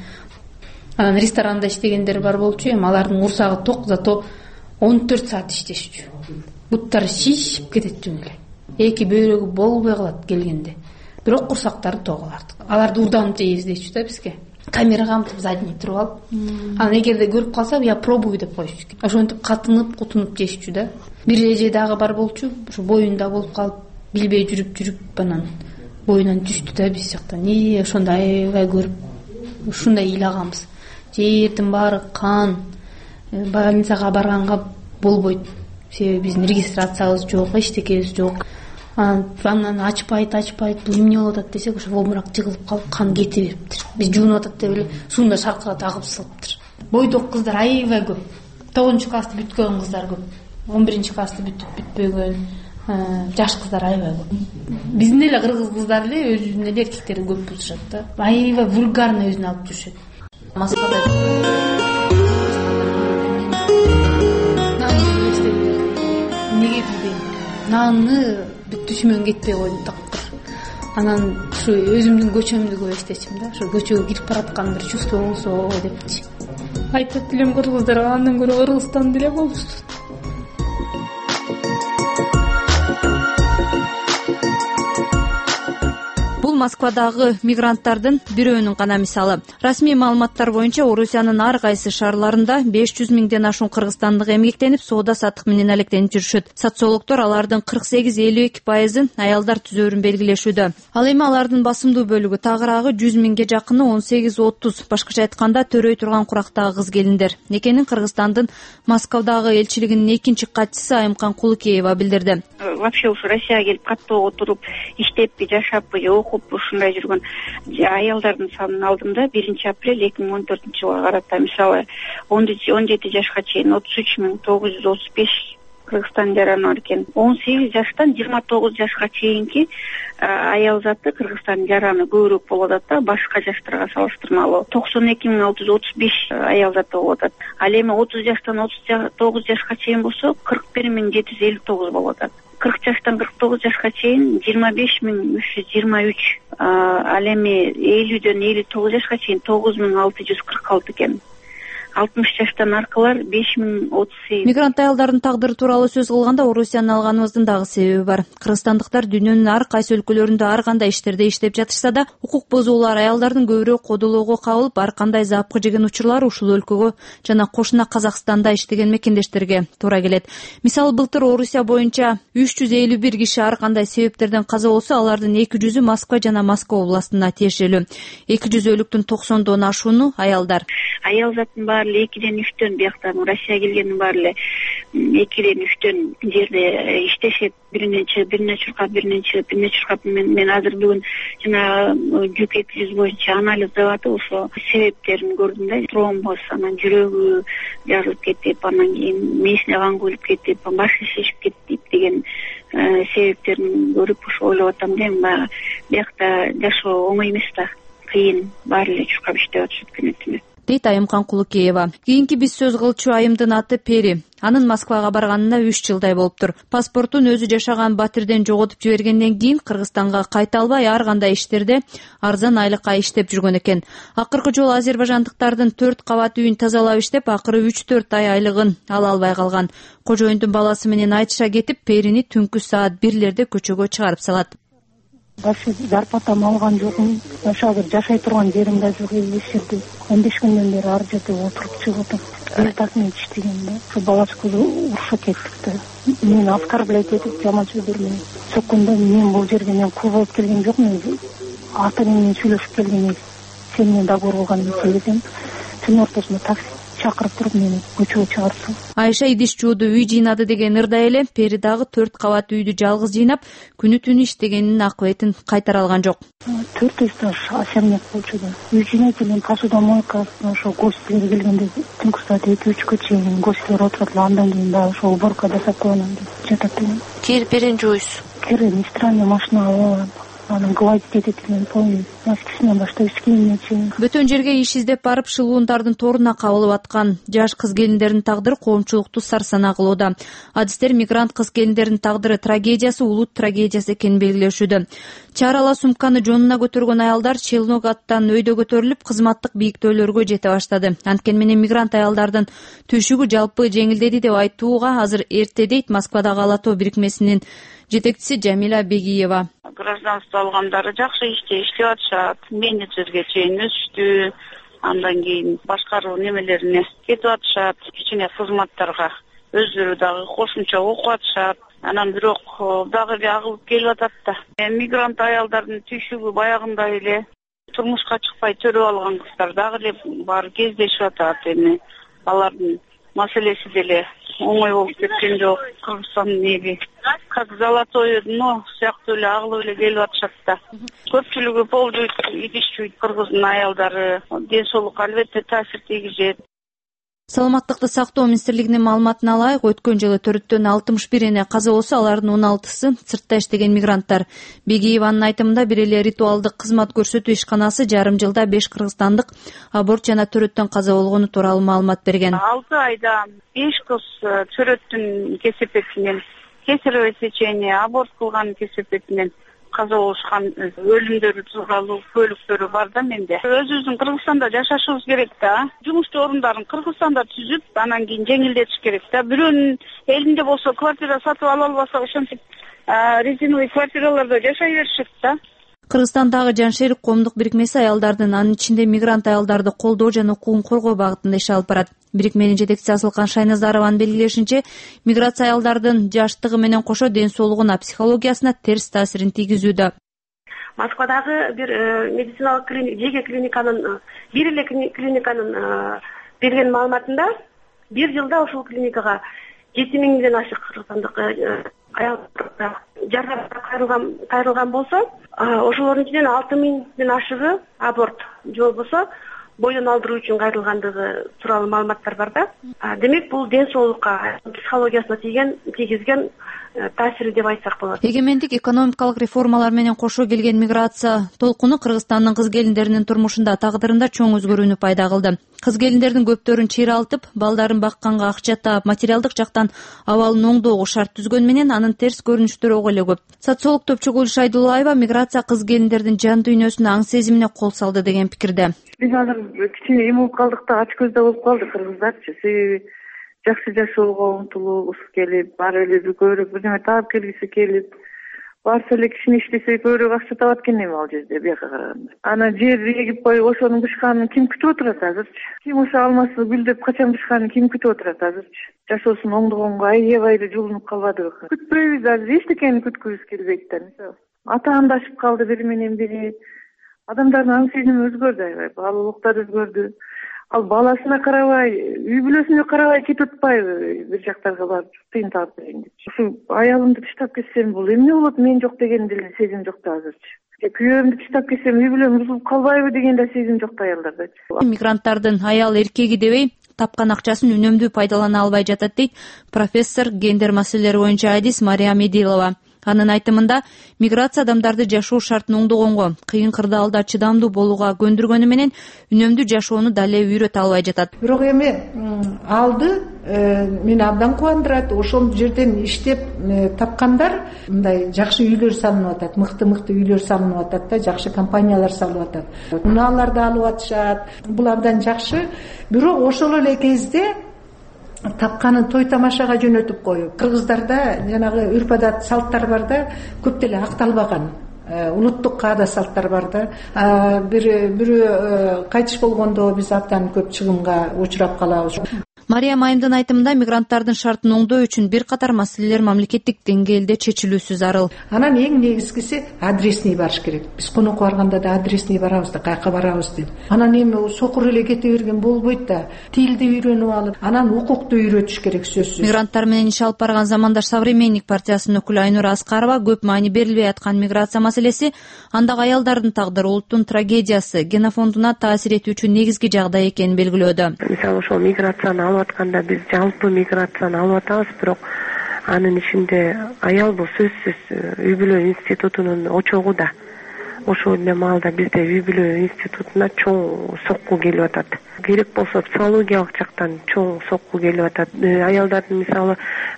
S15: анан ресторанда иштегендер бар болчу, эми алардын урсагы ток, зато он төрт саат иштешчү. Буттары шишип кетет жөн эле. Эки бөйрөгү болбой калат келгенде. Бирок курсактары ток аларды. Аларды урданып жейбиз дейчү да бизге. Камерага камтып задний туруп алып, анан эгерде көрүп калса, я пробую деп коюшчу. Ошентип катынып, кутунуп жешчү да. Бир эже дагы бар болчу, ушу боюнда болуп калып, билбей жүрүп-жүрүп анан боюнан түштү да биз жактан. Э, ошондо аябай көрүп, ушундай ыйлаганбыз. Жердин баары кан. Больницага барганга болбойт. Себеби биздин регистрациябыз жок, эчтекебиз жок. Анан ачпайт, ачпайт, бул эмне болуп атат десек, ошо обморок жыгылып калып, кан кете бериптир. Биз жуунуп атат деп эле суунда шаркырап агып салыптыр. Бойдок кыздар аябай көп. тогузунчу классты бүткөн кыздар көп. он биринчи классты бүтүп бүтпөгөн жаш кыздар аябай көп. Биздин эле кыргыз кыздар эле өзүнүн эле эркектерин көп бузушат да. Аябай вульгарный өзүнө алып жүрүшөт.
S16: Москвада
S15: эмнеге билбейм. Нанны түшүмөн кетпей койдум тактыр. Анан ушу өзүмдүн көчөмдү көп эстечим да. Ошо көчөгө кирип бараткан бир чувство болсо депчи. Айтат элем кыргыздарга, андан көрө Кыргызстан деле болсун.
S16: Бул Москвадагы мигранттардын бирөөнүн гана мисалы. Расмий маалыматтар боюнча Орусиянын ар кайсы шаарларында беш жүз миңден ашуун кыргызстандык эмгектенип, соода саттык менен алектенип жүрүшөт. Социологдор алардын кырк сегиз элүү эки пайызын аялдар түзөөрүн белгилешүүдө. Ал эми алардын басымдуу бөлүгү, тагыраагы жүз миңге жакыны он сегиз отуз, башкача айтканда төрөй турган курактагы кыз келиндер экенин Кыргызстандын Москвадагы элчилигинин экинчи катчысы Айымкан Кулукеева билдирди.
S17: Вообще ушу Россияга келип каттоо отуруп, иштеппи, жашаппы, же окуппу ушундай жүргөн аялдардын санын алдым да биринчи апрель эки миң он төртүнчү жылга карата. Мисалы он жети жашка чейин отуз үч миң тогуз жүз отуз беш Кыргызстан жараны бар экен. он сегиз жаштан жыйырма тогуз жашка чейинки аял заты Кыргызстан жараны көбүрөөк болуп атат да, башка жаштарга салыштырмалуу. токсон эки миң алты жүз отуз беш аял заты болуп атат. Ал эми отуз жаштан отуз тогуз жашка чейин болсо кырк бир миң жети жүз элүү тогуз болуп атат. кырк жаштан кырк тогуз жашка чейин жыйырма беш миң үч жүз жыйырма үч, ал эми элүүдөн элүү тогуз жашка чейин тогуз миң алты жүз кырк алты экен. алтымыш жаштан аркылар беш миң отуз сегиз.
S16: Мигрант аялдардын тагдыры тууралуу сөз кылганда Орусияны алганыбыздын дагы себеби бар. Кыргызстандыктар дүйнөнүн ар кайсы өлкөлөрүндө ар кандай иштерде иштеп жатышса да, укук бузуулар аялдардын көбүрөөк кодолоого кабылып, ар кандай запкы жеген учурлар ушул өлкөгө жана кошуна Казакстанда иштеген мекендештерге туура келет. Мисалы былтыр Орусия боюнча үч жүз элүү бир киши ар кандай себептерден каза болсо, алардын эки жүзү Москва жана Москва областына тиешелүү. эки жүз өлүктүн токсондон ашууну аялдар.
S17: Аял затын баары экиден үчтөн, биякта Россия келгендин баары эле экиден үчтөн жерде иштешет. Биринен чыгып, биринен чуркап, биринен чыгып, биринен чуркап. Мен, мен азыр бүгүн жана жүк эки жүз боюнча анализ деп атып, ошо себептерин көрдүм да. Тромбоз, анан жүрөгү жарылып кетип, анан кийин мээсине кан күйүлүп кетип, башы шишип кетип деген себептерин көрүп ошо ойлоп атам да, эми биякта жашоо оңой эмес да. Кыйын, баары эле чуркап иштеп атышат күнү түнү, дейт Айымкан Кулукеева. Кийинки биз сөз кылчу айымдын аты Пери. Анын Москвага барганына үч жылдай болуптур. Паспортун өзү жашаган Батирден жоготуп жибергенден кийин Кыргызстанга кайта албай, ар кандай иштерде арзан айлыкка иштеп жүргөн экен. Акыркы жолу азербайжандыктардын төрт кабат үйүн тазалап иштеп, акыры үч төрт ай айлыгын ала албай калган. Кожоюндун баласы менен айтыша кетип, Перини түнкү саат бирлерде көчөгө чыгарып салат.
S18: Башы зарплатам алган жокмун. Ошо азыр жашай турган жерим да жок, эч жерде. он беш күндөн бери ар жерде отуруп чыгып атам. Эл так менен иштеген да. Ошо балачкы урушуп кетип да. Мени оскорблять этип, жаман сөздөр менен соккондо, мен бул жерге мен кул болуп келген жокмун. Ата менен сүйлөшүп келген, сен менен договор кылган эсебизден түн ортосунда такси чакырып туруп мени көчөгө чыгарып.
S16: Айша идиш жууду үй жыйнады деген ырда эле Пери дагы төрт кабат үйдү жалгыз жыйнап, күнү түнү иштегенинин акыбетін кайтара алган жок.
S18: төрт этаж особняк болчу да. Үй жыйнайт элем, посудомойка, ошо гостилер келгенде түнкү саат эки үчкө чейин гостилер отурат, андан кийин дагы ошо уборка жасап койгондон кийин жатат элем.
S16: Кирип берин жуйсуз.
S18: Кирем, стиральный машина алып, анан гладить этет элем, помню. Носкисинен баштап кийимине чейин.
S16: Бөтөн жерге иш издеп барып, шылуундардын торуна кабылып аткан жаш кыз келиндердин тагдыры коомчулукту сарсанаа кылууда. Адистер мигрант кыз келиндердин тагдыры трагедиясы улут трагедиясы экенин белгилешүүдө. Чарала сумканы жонуна көтөргөн аялдар челнок аттан өйдө көтөрүлүп, кызматтык бийиктөөлөргө жете баштады. Анткени менен мигрант аялдардын төшүгү жалпы жеңилдеди деп айтууга азыр эрте, дейт Москвадагы Ала Тоо бирикмесинин жетекчиси Жамиля Бегиева.
S19: Гражданство алгандары жакшы иште иштеп атышат, менеджерге чейин өсүштү, андан кийин башкаруу немелерине кетип атышат, кичине кызматтарга өздөрү дагы кошумча окуп атышат. Анан бирок дагы эле агылып келип атат да. Мигрант аялдардын түйшүгү баягындай эле, турмушка чыкпай төрөп алган кыздар дагы эле баары кездешип атат. Эми алардын маселеси деле оңой болуп кеткен жок. Кыргызстандын эли как золотое дно сыяктуу эле агылып эле келип атышат да. Көпчүлүгү пол жуйт, идиш жуйт кыргыздын аялдары. Ден соолукка албетте таасир тийгизет.
S16: Саламаттыкты сактоо министрлигинин маалыматына ылайык, өткөн жылы төрттөн алтымыш бир эне каза болсо, алардын он алтысы сыртта иштеген мигранттар. Бегиеванын айтымында бир эле ритуалдык кызмат көрсөтүү ишканасы жарым жылда беш кыргызстандык аборт жана төрөттөн каза болгону тууралуу маалымат берген.
S19: алты айда беш кыз төрөттүн кесепетинен, кесарево сечение, аборт кылган кесепетинен каза болушкан өлүмдөр тууралуу көлүктөрү бар да менде. Өзүбүздүн Кыргызстанда жашашыбыз керек да. Жумуштуу орундарын Кыргызстанда түзүп, анан кийин жеңилдетиш керек да. Бирөөнүн элинде болсо квартира сатып ала албаса, ошентип резиновый квартираларда жашай беришет да.
S16: Кыргызстандагы Жаншерик коомдук бирикмеси аялдардын, анын ичинде мигрант аялдарды колдоо жана укугун коргоо багытында иш алып барат. Бирикменин жетекчиси Асылкан Шайназарованын белгилешинче, миграция аялдардын жаштыгы менен кошо ден соолугуна, психологиясына терс таасирин тийгизүүдө.
S20: Москвадагы бир медициналык клиник, жеке клиниканын, бир эле клиниканын берген маалыматында бир жылда ушул клиникага жети миңден ашык кыргызстандык аял жардам кайрылган кайрылган болсо, ошолордун ичинен алты миңден ашыгы аборт же болбосо бойдон алдыруу үчүн кайрылгандыгы тууралуу маалыматтар бар да. Демек бул ден соолукка, психологиясына тийген тийгизген таасири деп айтсак болот.
S16: Эгемендик экономикалык реформалар менен кошо келген миграция толкуну Кыргызстандын кыз келиндеринин турмушунда, тагдырында чоң өзгөрүүнү пайда кылды. Кыз келиндердин көптөрүн чыйралтып, балдарын бакканга акча таап, материалдык жактан абалын оңдоого шарт түзгөн менен анын терс көрүнүштөрү ого эле көп. Социолог Топчугүл Шайдуллаева миграция кыз келиндердин жан дүйнөсүнө, аң сезимине кол салды деген пикирде.
S21: Биз азыр кичине эме болуп калдык да, ач көздө болуп калдык кыргыздарчы. Себеби жакшы жашоого умтулуугусу келип, баары эле көбүрөөк бир нерсе таап келгиси келип, барса эле кичине иштесе көбүрөөк акча табат экен эми ал жерде бияка караганда. Ана жер эгип коюп ошонун бышканын ким күтүп отурат азырчы? Ким ошо алмасы гүлдөп качан бышканын ким күтүп отурат азырчы? Жашоосун оңдогонго аябай жулунуп калбадыбы? Күтпөйбүз азыр, эчтекени күткүбүз келбейт да. Мисалы, атаандашып калды бири менен бири. Адамдардын аң сезими өзгөрдү, аябай баалуулуктар өзгөрдү. Ал баласына карабай, үй бүлөсүнө карабай кетип атпайбы бир жактарга барып тыйын таап берейин деп. Ушу аялымды таштап кетсем бул эмне болот, мен жок деген деле сезим жок да азырчы. Күйөөмдү таштап кетсем үй бүлөм бузулуп калбайбы деген да сезим жок да аялдарда.
S16: Мигранттардын аял эркеги дебей тапкан акчасын үнөмдүү пайдалана албай жатат дейт профессор, гендер маселелери боюнча адис Мария Медилова. Анын айтымында, миграция адамдарды жашоо шартын оңдогонго, кыйын кырдаалда чыдамдуу болууга көндүргөнү менен үнөмдүү жашоону дале үйрөтө албай жатат.
S22: Бирок эми алды мени абдан кубандырат. Ошол жерден иштеп тапкандар мындай жакшы үйлөр салынып атат, мыкты-мыкты үйлөр салынып атат да, жакшы компаниялар салып атат. Унааларды алып атышат. Бул абдан жакшы. Бирок ошол эле кезде тапканын той тамашага жөнөтүп коюп, кыргыздарда жанагы үрп адат, салттар бар да, көп деле акталбаган. Улуттук каада салттар бар да. Бир бирөө кайтыш болгондо биз абдан көп чыгымга учурап калабыз.
S16: Мария Майымдын айтымында, мигранттардын шартын оңдоо үчүн бир катар маселелер мамлекеттик деңгээлде чечилүүсү зарыл.
S22: Анан эң негизгиси адресный барыш керек. Биз конокко барганда да адресный барабыз да, каяка барабыз деп. Анан эми сокур эле кете берген болбойт да. Тилди үйрөнүп алып, анан укукту үйрөтүш керек сөзсүз.
S16: Мигранттар менен иш алып барган замандаш Современник партиясынын өкүлү Айнура Аскарова көп маани берилбей аткан миграция маселеси андагы аялдардын тагдыры, улуттун трагедиясы, генофондуна таасир этүүчү негизги жагдай экенин белгилөөдө.
S23: Мисалы ошол миграцияны алып атканда биз жалпы миграцияны алып атабыз, бирок анын ичинде аял бул сөзсүз үй бүлө институтунун очогу да. Ошол эле маалда бизде үй бүлө институтуна чоң сокку келип атат. Керек болсо психологиялык жактан чоң сокку келип атат. Аялдардын мисалы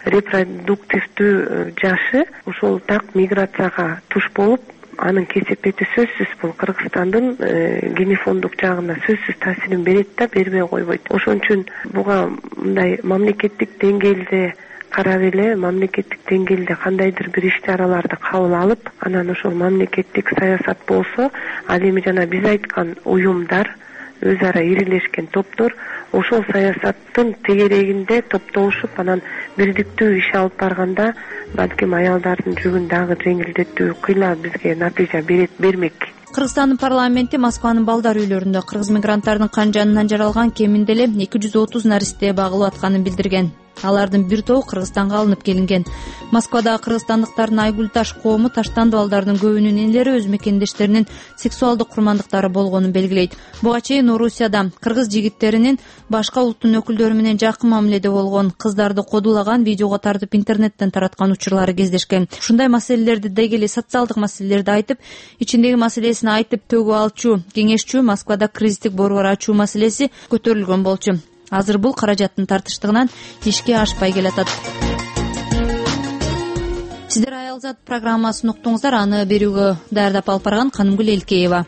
S23: репродуктивдүү жашы ошол так миграцияга туш болуп, анын кесепети сөзсүз бул Кыргызстандын генофондук жагына сөзсүз таасирин берет да, бербей койбойт. Ошон үчүн буга мындай мамлекеттик деңгээлде карап эле, мамлекеттик деңгээлде кандайдыр бир иш-чараларды кабыл алып, анан ошол мамлекеттик саясат болсо, ал эми жана биз айткан уюмдар, өз ара ирилешкен топтор ошол саясаттын тегерегинде топтолушуп, анан бирдиктүү иш алып барганда, балким аялдардын жүгүн дагы жеңилдетүү кыйла бизге натыйжа берет бермек.
S16: Кыргызстандын парламенти Москванын балдар үйлөрүндө кыргыз мигранттардын кан жанынан жаралган кеминде эле эки жүз отуз наристе багылып атканын билдирген. Алардын бир тобу Кыргызстанга алынып келинген. Москвадагы кыргызстандыктардын Айгүл Таш коому таштанды балдардын көбүнүн энелери өз мекендештеринин сексуалдык курмандыктары болгонун белгилейт. Буга чейин Орусияда кыргыз жигиттеринин башка улуттун өкүлдөрү менен жакын мамиледе болгон, кыздарды кодулаган, видеого тартып интернеттен тараткан учурлары кездешкен. Ушундай маселелерди дегели социалдык маселелерди айтып, ичиндеги маселесин айтып төгүп алчу, кеңешчү Москвада кризистик борбор ачуу маселеси көтөрүлгөн болчу. Азыр бул каражаттын тартыштыгынан ишке ашпай келатат. Сиздер Аялзат программасын уктуңуздар, аны берүүгө даярдап алып барган Канымгүл Элкеева.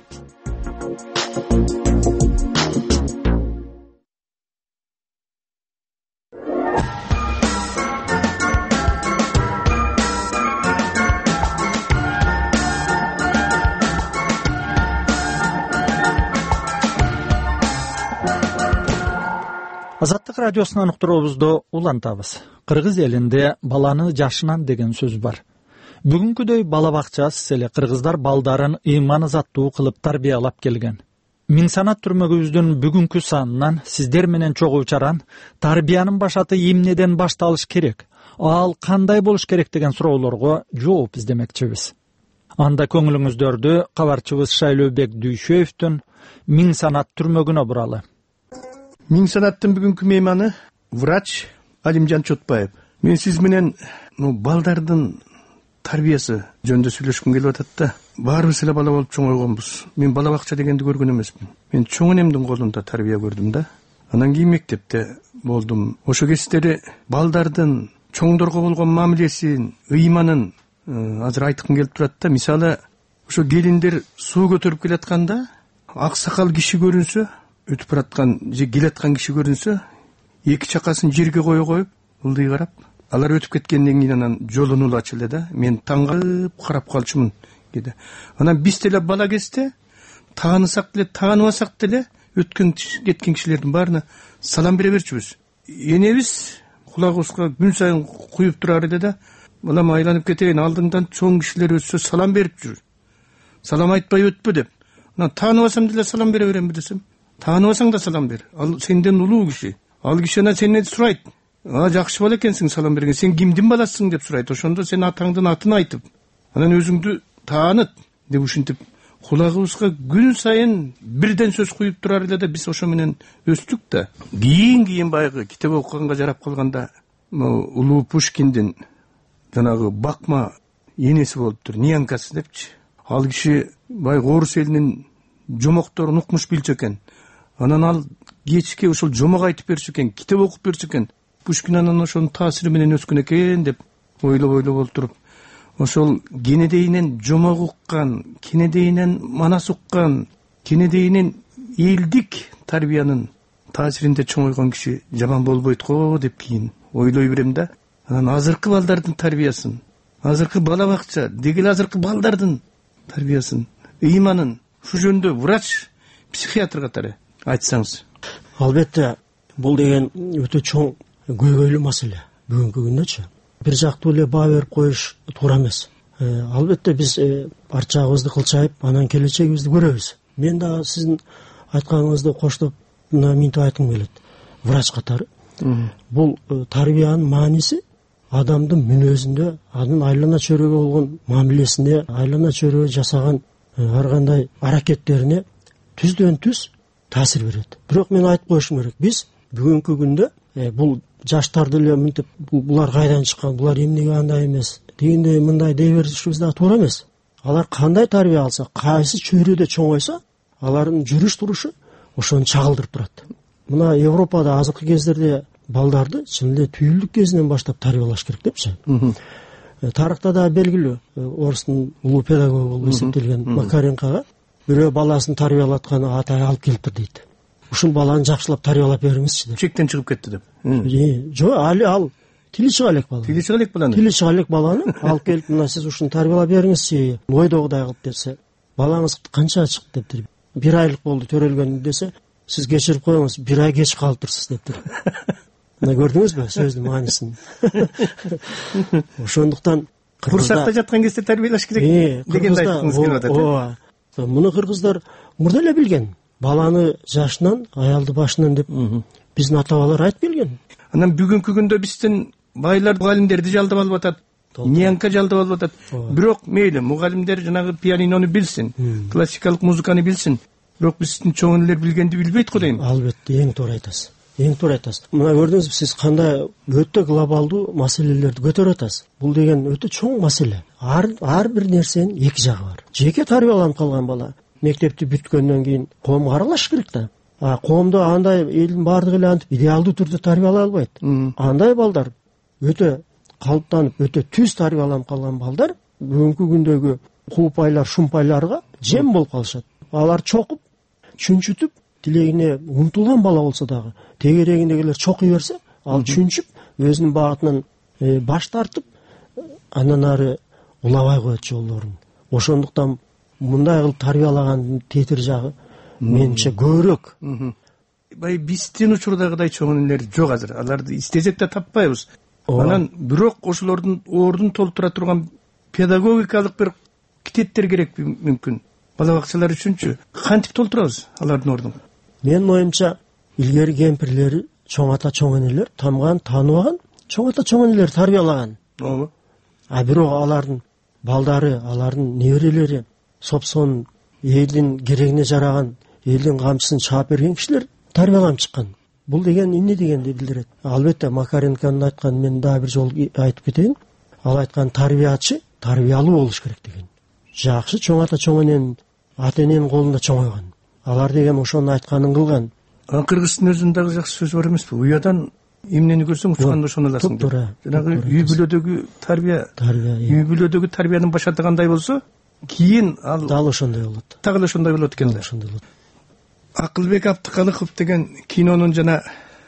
S1: Азаттык радиосунан уктуруубузду улантабыз. Кыргыз элинде баланы жашынан деген сөз бар. Бүгүнкүдөй бала бакчасыз эле кыргыздар балдарын ыйман азаттуу кылып тарбиялап келген. Миң санат түрмөгүбүздүн бүгүнкү санынан сиздер менен чогуу чаран тарбиянын башаты эмнеден башталыш керек, ал кандай болуш керек деген суроолорго жооп издемекчибиз. Анда көңүлүңүздөрдү кабарчыбыз Шайлообек Дүйшөевдүн Миң санат түрмөгүнө буралы.
S2: Миң санаттын бүгүнкү мейманы врач Алимжан Чотбаев. Мен сиз менен балдардын тарбиясы жөнүндө сүйлөшкүм келип атат да. Баарыбыз эле бала болуп чоңойгонбуз. Мен бала бакча дегенди көргөн эмесмин. Мен чоң энемдин колунда тарбия көрдүм да. Анан кийин мектепте болдум. Ошо кездери балдардын чоңдорго болгон мамилесин, ыйманын азыр айткым келип турат да. Мисалы, ошо келиндер суу көтөрүп келатканда ак сакал киши көрүнсө, өтүп бараткан же келаткан киши көрүнсө, эки чакасын жерге кое коюп, ылдый карап, алар өтүп кеткенден кийин анан жолун улачу эле да. Мен таң калып карап калчумун деди. Анан биз деле бала кезде таанысак деле, тааныбасак деле өткөн кеткен кишилердин баарына салам бере берчүбүз. Энебиз кулагыбызга күн сайын куюп турар эле да. Балам, айланып кетейин, алдыңдан чоң кишилер өтсө салам берип жүр. Салам айтпай өтпө деп. Анан тааныбасам деле салам бере беремби десем, тааныбасаң да салам бер. Ал сенден улуу киши. Ал киши анан сенден сурайт. А, жакшы бала экенсиң салам берген. Сен кимдин баласысың деп сурайт. Ошондо сен атаңдын атын айтып, анан өзүңдү тааныт деп ушинтип кулагыбызга күн сайын бирден сөз куюп турар эле да. Биз ошо менен өстүк да. Кийин кийин баягы китеп окуганга жарап калганда улуу Пушкиндин жанагы бакма энеси болуптур, Нянкасы депчи. Ал киши баягы орус элинин жомокторун укмуш билчү экен. Анан ал кечке ушул жомок айтып берчү экен, китеп окуп берчү экен. Пушкин анан ошонун таасири менен өскөн экен деп ойлоп ойлоп олтуруп, ошол кенедейинен жомок уккан, кенедейинен манас уккан, кенедейинен элдик тарбиянын таасиринде чоңойгон киши жаман болбойт го деп кийин ойлой берем да. Анан азыркы балдардын тарбиясын, азыркы бала бакча, дегел азыркы балдардын тарбиясын, ыйманын ушу жөнүндө врач, психиатр катары айтсаңыз.
S4: Албетте, бул деген өтө чоң көйгөйлүү маселе бүгүнкү күндөчү. Бир жактуу эле баа берип коюш туура эмес. Албетте биз арчагыбызды кылчайып, анан келечегибизди көрөбүз. Мен дагы сиздин айтканыңызды коштоп мына минтип айткым келет. Врач катары бул тарбиянын мааниси адамдын мүнөзүндө, анын айлана чөйрөгө болгон мамилесинде, айлана чөйрөгө жасаган ар кандай аракеттерине түздөн түз таасир берет. Бирок мен айтып коюшум керек, биз бүгүнкү күндө бул жаштарды эле мынтип булар кайдан чыккан, булар эмнеге андай эмес, дегендей мындай дей беришибиз дагы туура эмес. Алар кандай тарбия алса, кайсы чөйрөдө чоңойсо, алардын жүрүш турушу ошону чагылдырып турат. Мына Европада азыркы кездерде балдарды чын эле түйүлдүк кезинен баштап тарбиялаш керек депчи. Тарыхта да белгилүү, орустун улуу педагогу болуп эсептелген Макаренкага бирөө баласын тарбиялатканы атай алып келиптир дейт. Ушул баланы жакшылап тарбиялап бериңизчи деп.
S2: Чектен чыгып кетти деп.
S4: Жок, али ал тили чыга элек бала.
S2: Тили чыга элек баланы.
S4: Тили чыга элек баланы алып келип, мына сиз ушуну тарбиялап бериңизчи, ойдогудай кылып десе, балаңыз канча чыкты дептир. Бир айлык болду төрөлгөн десе, сиз кечирип коюңуз, бир ай кеч калыптырсыз дептир. Мына көрдүңүзбү сөздүн маанисин? Ошондуктан
S2: курсакта жаткан кезде тарбиялаш керек дегенди айткыңыз келип атат.
S4: Ооба. Муну кыргыздар мурда эле билген. Баланы жашынан, аялды башынан деп биздин ата-бабалар айтып келген.
S2: Анан бүгүнкү күндө биздин байлар мугалимдерди жалдап алып атат. Нянка жалдап алып атат. Бирок мейли мугалимдер жанагы пианинону билсин, классикалык музыканы билсин. Бирок биздин чоң энелер билгенди билбейт го дейм.
S4: Албетте, эң туура айтасыз. Эң туура айтасыз. Мына көрдүңүзбү, сиз кандай өтө глобалдуу маселелерди көтөрүп атасыз. Бул деген өтө чоң маселе. Ар ар бир нерсенин эки жагы бар. Жеке тарбияланып калган бала мектепти бүткөндөн кийин коомго аралашыш керек да. А коомдо андай элдин баардыгы эле антип идеалдуу түрдө тарбиялай албайт. Андай балдар өтө калыптанып, өтө түз тарбияланып калган балдар бүгүнкү күндөгү кулпайлар, шумпайларга жем болуп калышат. Алар чокуп, чүнчүтүп, тилегине умтулган бала болсо дагы, тегерегиндегилер чокуй берсе, ал чүнчүп, өзүнүн багытынан баш тартып, андан ары улабай коет жолдорун. Ошондуктан мындай кылып тарбиялагандын тетир жагы менимче көбүрөөк.
S2: баягы биздин учурдагыдай чоң энелер жок азыр. Аларды издесек да таппайбыз. Анан бирок ошолордун ордун толтура турган педагогикалык бир китептер керек мүмкүн. Бала бакчалар үчүнчү кантип толтурабыз алардын ордун?
S4: Менин оюмча илгери кемпирлери, чоң ата чоң энелер тамган, тааныбаган, чоң ата чоң энелер тарбиялаган.
S2: Ооба.
S4: А бирок алардын балдары, алардын неберелери сопсон элдин керегине жараган, элдин камчысын чаап берген кишилер тарбияланып чыккан. Бул деген эмне дегенди билдирет. Албетте Макаренконун айтканын мен дагы бир жолу айтып кетейин. Ал айткан тарбиячы тарбиялуу болуш керек деген. Жакшы чоң ата чоң эненин ата эненин колунда чоңойгон. Алар деген ошонун айтканын кылган.
S2: Кыргыздын өзүндө дагы жакшы сөз бар эмеспи? Уядан эмнени көрсөң учканда ошону аласың. Жанагы үй бүлөдөгү тарбия, үй бүлөдөгү тарбиянын башатыгандай болсо, кийин ал
S4: дал ошондой болот.
S2: Дагы ошондой болот экен да.
S4: Ошондой болот.
S2: Акылбек Абдыкалыков деген кинонун жана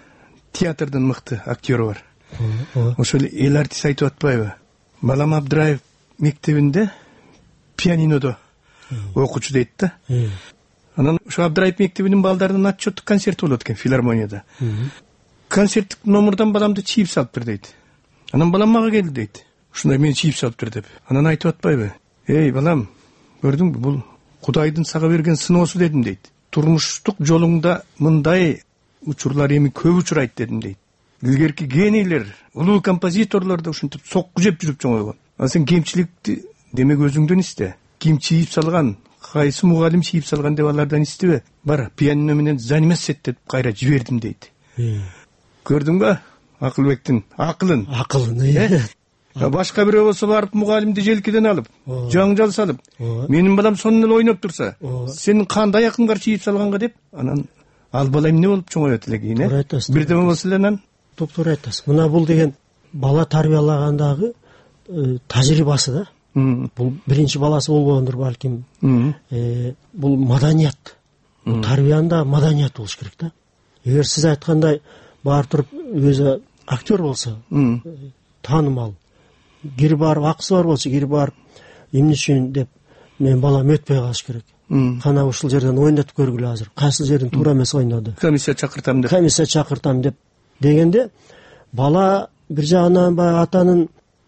S2: театрдын мыкты актёру бар. Ошол эл артист айтып атпайбы? Балам Абдыраев мектебинде пианинодо окуучу дейт да. Анан ошо Абдыраев мектебинин балдарынын отчеттук концерти болот экен филармонияда. Концерттик номердон баламды чийип салып бер дейт. Анан балам мага келди дейт. Ушундай мени чийип салып бер деп. Анан айтып атпайбы? Эй балам, көрдүңбү, бул Кудайдын сага берген сыноосу дедим дейт. Турмуштук жолуңда мындай учурлар эми көп учурайт дедим дейт. Илгерки генийлер, улуу композиторлор да ушинтип сокку жеп жүрүп чоңойгон. А сен кемчиликти демек өзүңдөн исте. Ким чийип салган, кайсы мугалим чийип салган деп алардан истебе. Бар, пианино менен заниматься эт деп кайра жибердим дейт. Көрдүңбү? Акылбектин акылын.
S4: Акылын, э.
S2: Башка бирөө болсо барып мугалимди желкеден алып, жаңжал салып, менин балам сонун эле ойноп турса, сен кандай акыңгар чийип салганга деп, анан ал бала эмне болуп чоңоет эле кийин, э? Бирдеме болсо эле анан
S4: топтор айтасыз. Мына бул деген бала тарбиялагандагы тажрыйбасы да. Бул биринчи баласы болбогондур балким. Бул маданият. Тарбиянда маданият болуш керек да. Эгер сиз айткандай барып туруп өзү актер болсо, таанымал, кирип барып акысы бар болсо, кирип барып эмне үчүн деп мен балам өтпөй калыш керек. Кана ушул жерден ойнотуп көргүлө азыр. Кайсы жерин туура эмес ойноду.
S2: Комиссия чакыртам деп.
S4: Комиссия чакыртам деп дегенде бала бир жагынан баягы атанын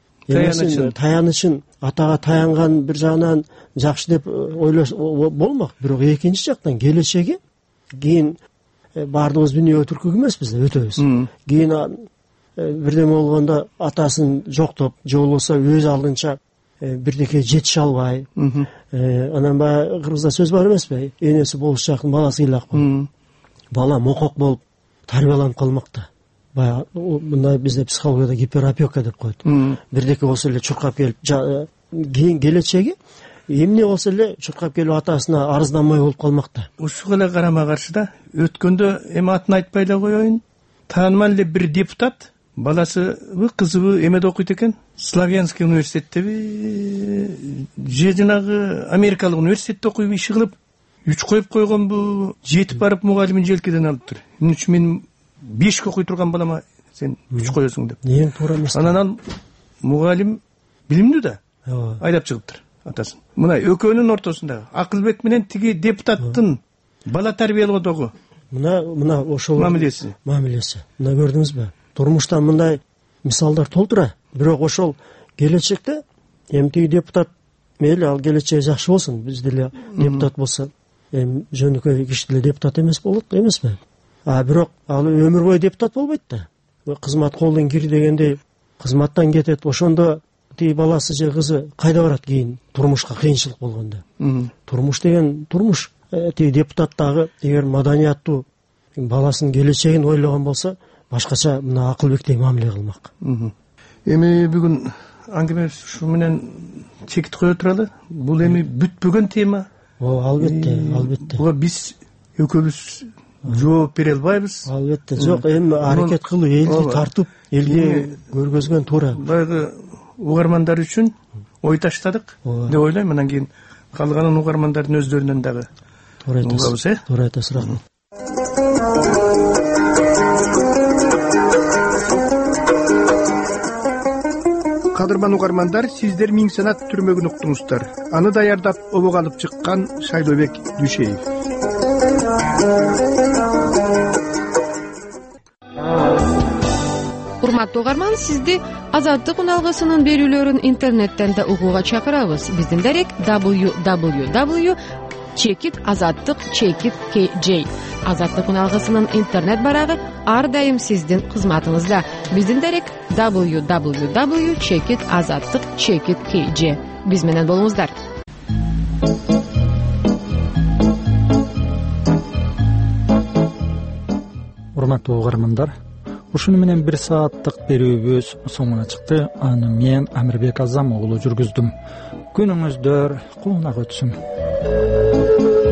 S4: таянычын, атага таянган бир жагынан жакшы деп ойлош болмок. Бирок экинчи жактан келечеги кийин баардыгыбыз дүнүйө өтүркүк эмеспиз да, өтөбүз. Кийин бирдеме болгондо атасын жоктоп, же болбосо өз алдынча бирдеке жетише албай, анан баягы кыргызда сөз бар эмеспи? Энеси болушактын баласы ыйлак болуп. Бала мокок болуп тарбияланып калмак да. Баягы мындай бизде психологияда гиперопека деп коет. Бирдеке болсо эле чуркап келип, кийин келечеги эмне болсо эле чуркап келип атасына арызданмай болуп калмак да.
S2: Ушуга эле карама каршы да өткөндө эми атын айтпай эле коеюн. Таанымал эле бир депутат баласыбы, кызыбы эмеде окуйт экен? Славянский университеттеби, же жанагы Америкалык университетте окуйбу, иши кылып, үч коюп койгонбу, жетип барып мугалимин желкеден алыптыр. Эмне үчүн мен бешке окуй турган балама сен үч коесуң деп.
S4: Эң туура эмес.
S2: Анан ал мугалим билимдүү да айдап чыгыптыр атасын. Мына экөөнүн ортосунда Акылбек менен тиги депутаттын бала тарбиялоодогу
S4: мына мына ошол
S2: мамилеси.
S4: Мамилеси. Мына көрдүңүзбү? Турмуштан мындай мисалдар толтура. Бирок ошол келечекте эми тиги депутат мейли ал келечеги жакшы болсун, биз деле депутат болсо, эми жөнөкөй киши деле депутат эмес болот эмеспи? А бирок ал өмүр бою депутат болбойт да. Кызмат колдон кир дегендей кызматтан кетет. Ошондо тиги баласы же кызы кайда барат кийин турмушка кыйынчылык болгондо? Турмуш деген турмуш. Тиги депутат дагы эгер маданияттуу баласынын келечегин ойлогон болсо, башкача мына Акылбектей мамиле кылмак.
S2: Эми бүгүн аңгемебиз ушу менен чекит кое туралы. Бул эми бүтпөгөн тема.
S4: О, албетте, албетте.
S2: Буга биз экөөбүз жооп бере албайбыз.
S4: Албетте. Жок, эми аракет кылып, элди тартып, элге көргөзгөн туура.
S2: Баягы угармандар үчүн ой таштадык деп ойлойм. Анан кийин калганын угармандардын өздөрүнөн дагы
S4: туура айтасыз. Туура айтасыз, рахмат.
S2: Кадырман угармандар, сиздер Миң санат түрмөгүн уктуңуздар. Аны даярдап обого алып чыккан Шайлообек Дүйшеев.
S5: урматтуу угарман, сизди Азаттык үналгысынын берүүлөрүн интернеттен да угууга чакырабыз. Биздин дарек дабл ю дабл ю дабл ю чекит азаттык чекит кей джей. Азаттык үналгысынын интернет барагы ар дайым сиздин кызматыңызда. Биздин дарек дабл ю дабл ю дабл ю чекит азаттык чекит кей джей. Биз менен болуңуздар.
S1: Урматтуу угармандар, ушуну менен бир сааттык берүүбүз соңуна чыкты. Аны мен Амирбек Азам уулу жүргүздүм. Күнүңүздөр куунак өтсүн.